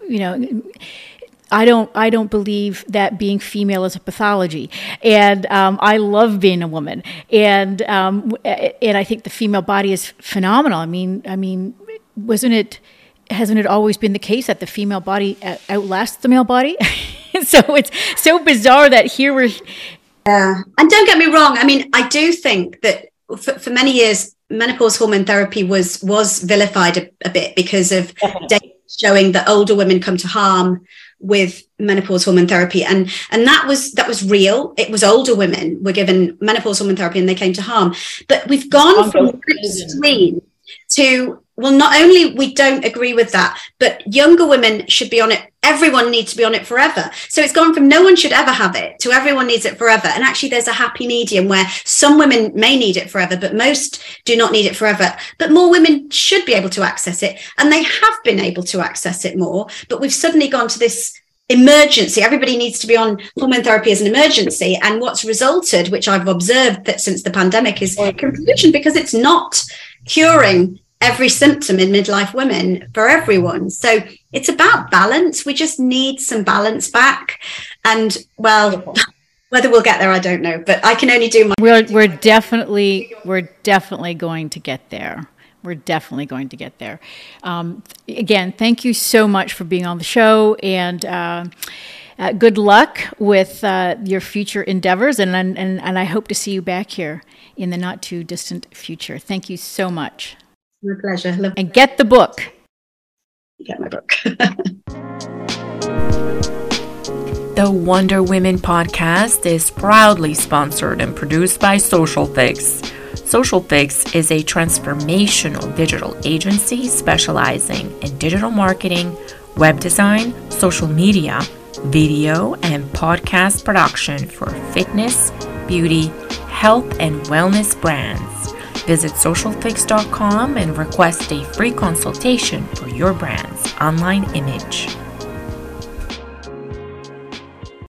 A: I don't believe that being female is a pathology, and I love being a woman, and I think the female body is phenomenal. I mean, hasn't it always been the case that the female body outlasts the male body? So it's so bizarre that here we're.
B: Yeah, and don't get me wrong. I mean, I do think that for many years, menopause hormone therapy was vilified a bit because of data showing that older women come to harm with menopause hormone therapy, and that was real. It was older women were given menopause hormone therapy and they came to harm. But we've gone from extreme to, well, not only we don't agree with that, but younger women should be on it. Everyone needs to be on it forever. So it's gone from no one should ever have it to everyone needs it forever. And actually there's a happy medium where some women may need it forever, but most do not need it forever. But more women should be able to access it. And they have been able to access it more. But we've suddenly gone to this emergency. Everybody needs to be on hormone therapy as an emergency. And what's resulted, which I've observed that since the pandemic, is confusion, because it's not curing every symptom in midlife women for everyone. So it's about balance. We just need some balance back. And well, whether we'll get there, I don't know, but I can only do my.
A: We're definitely going to get there. We're definitely going to get there. Again, thank you so much for being on the show, and good luck with your future endeavors. And I hope to see you back here in the not too distant future. Thank you so much.
B: My pleasure.
A: And get the book.
B: Get my book.
C: The Wonder Women podcast is proudly sponsored and produced by Social Fix. Social Fix is a transformational digital agency specializing in digital marketing, web design, social media, video, and podcast production for fitness, beauty, health, and wellness brands. Visit socialfix.com and request a free consultation for your brand's online image.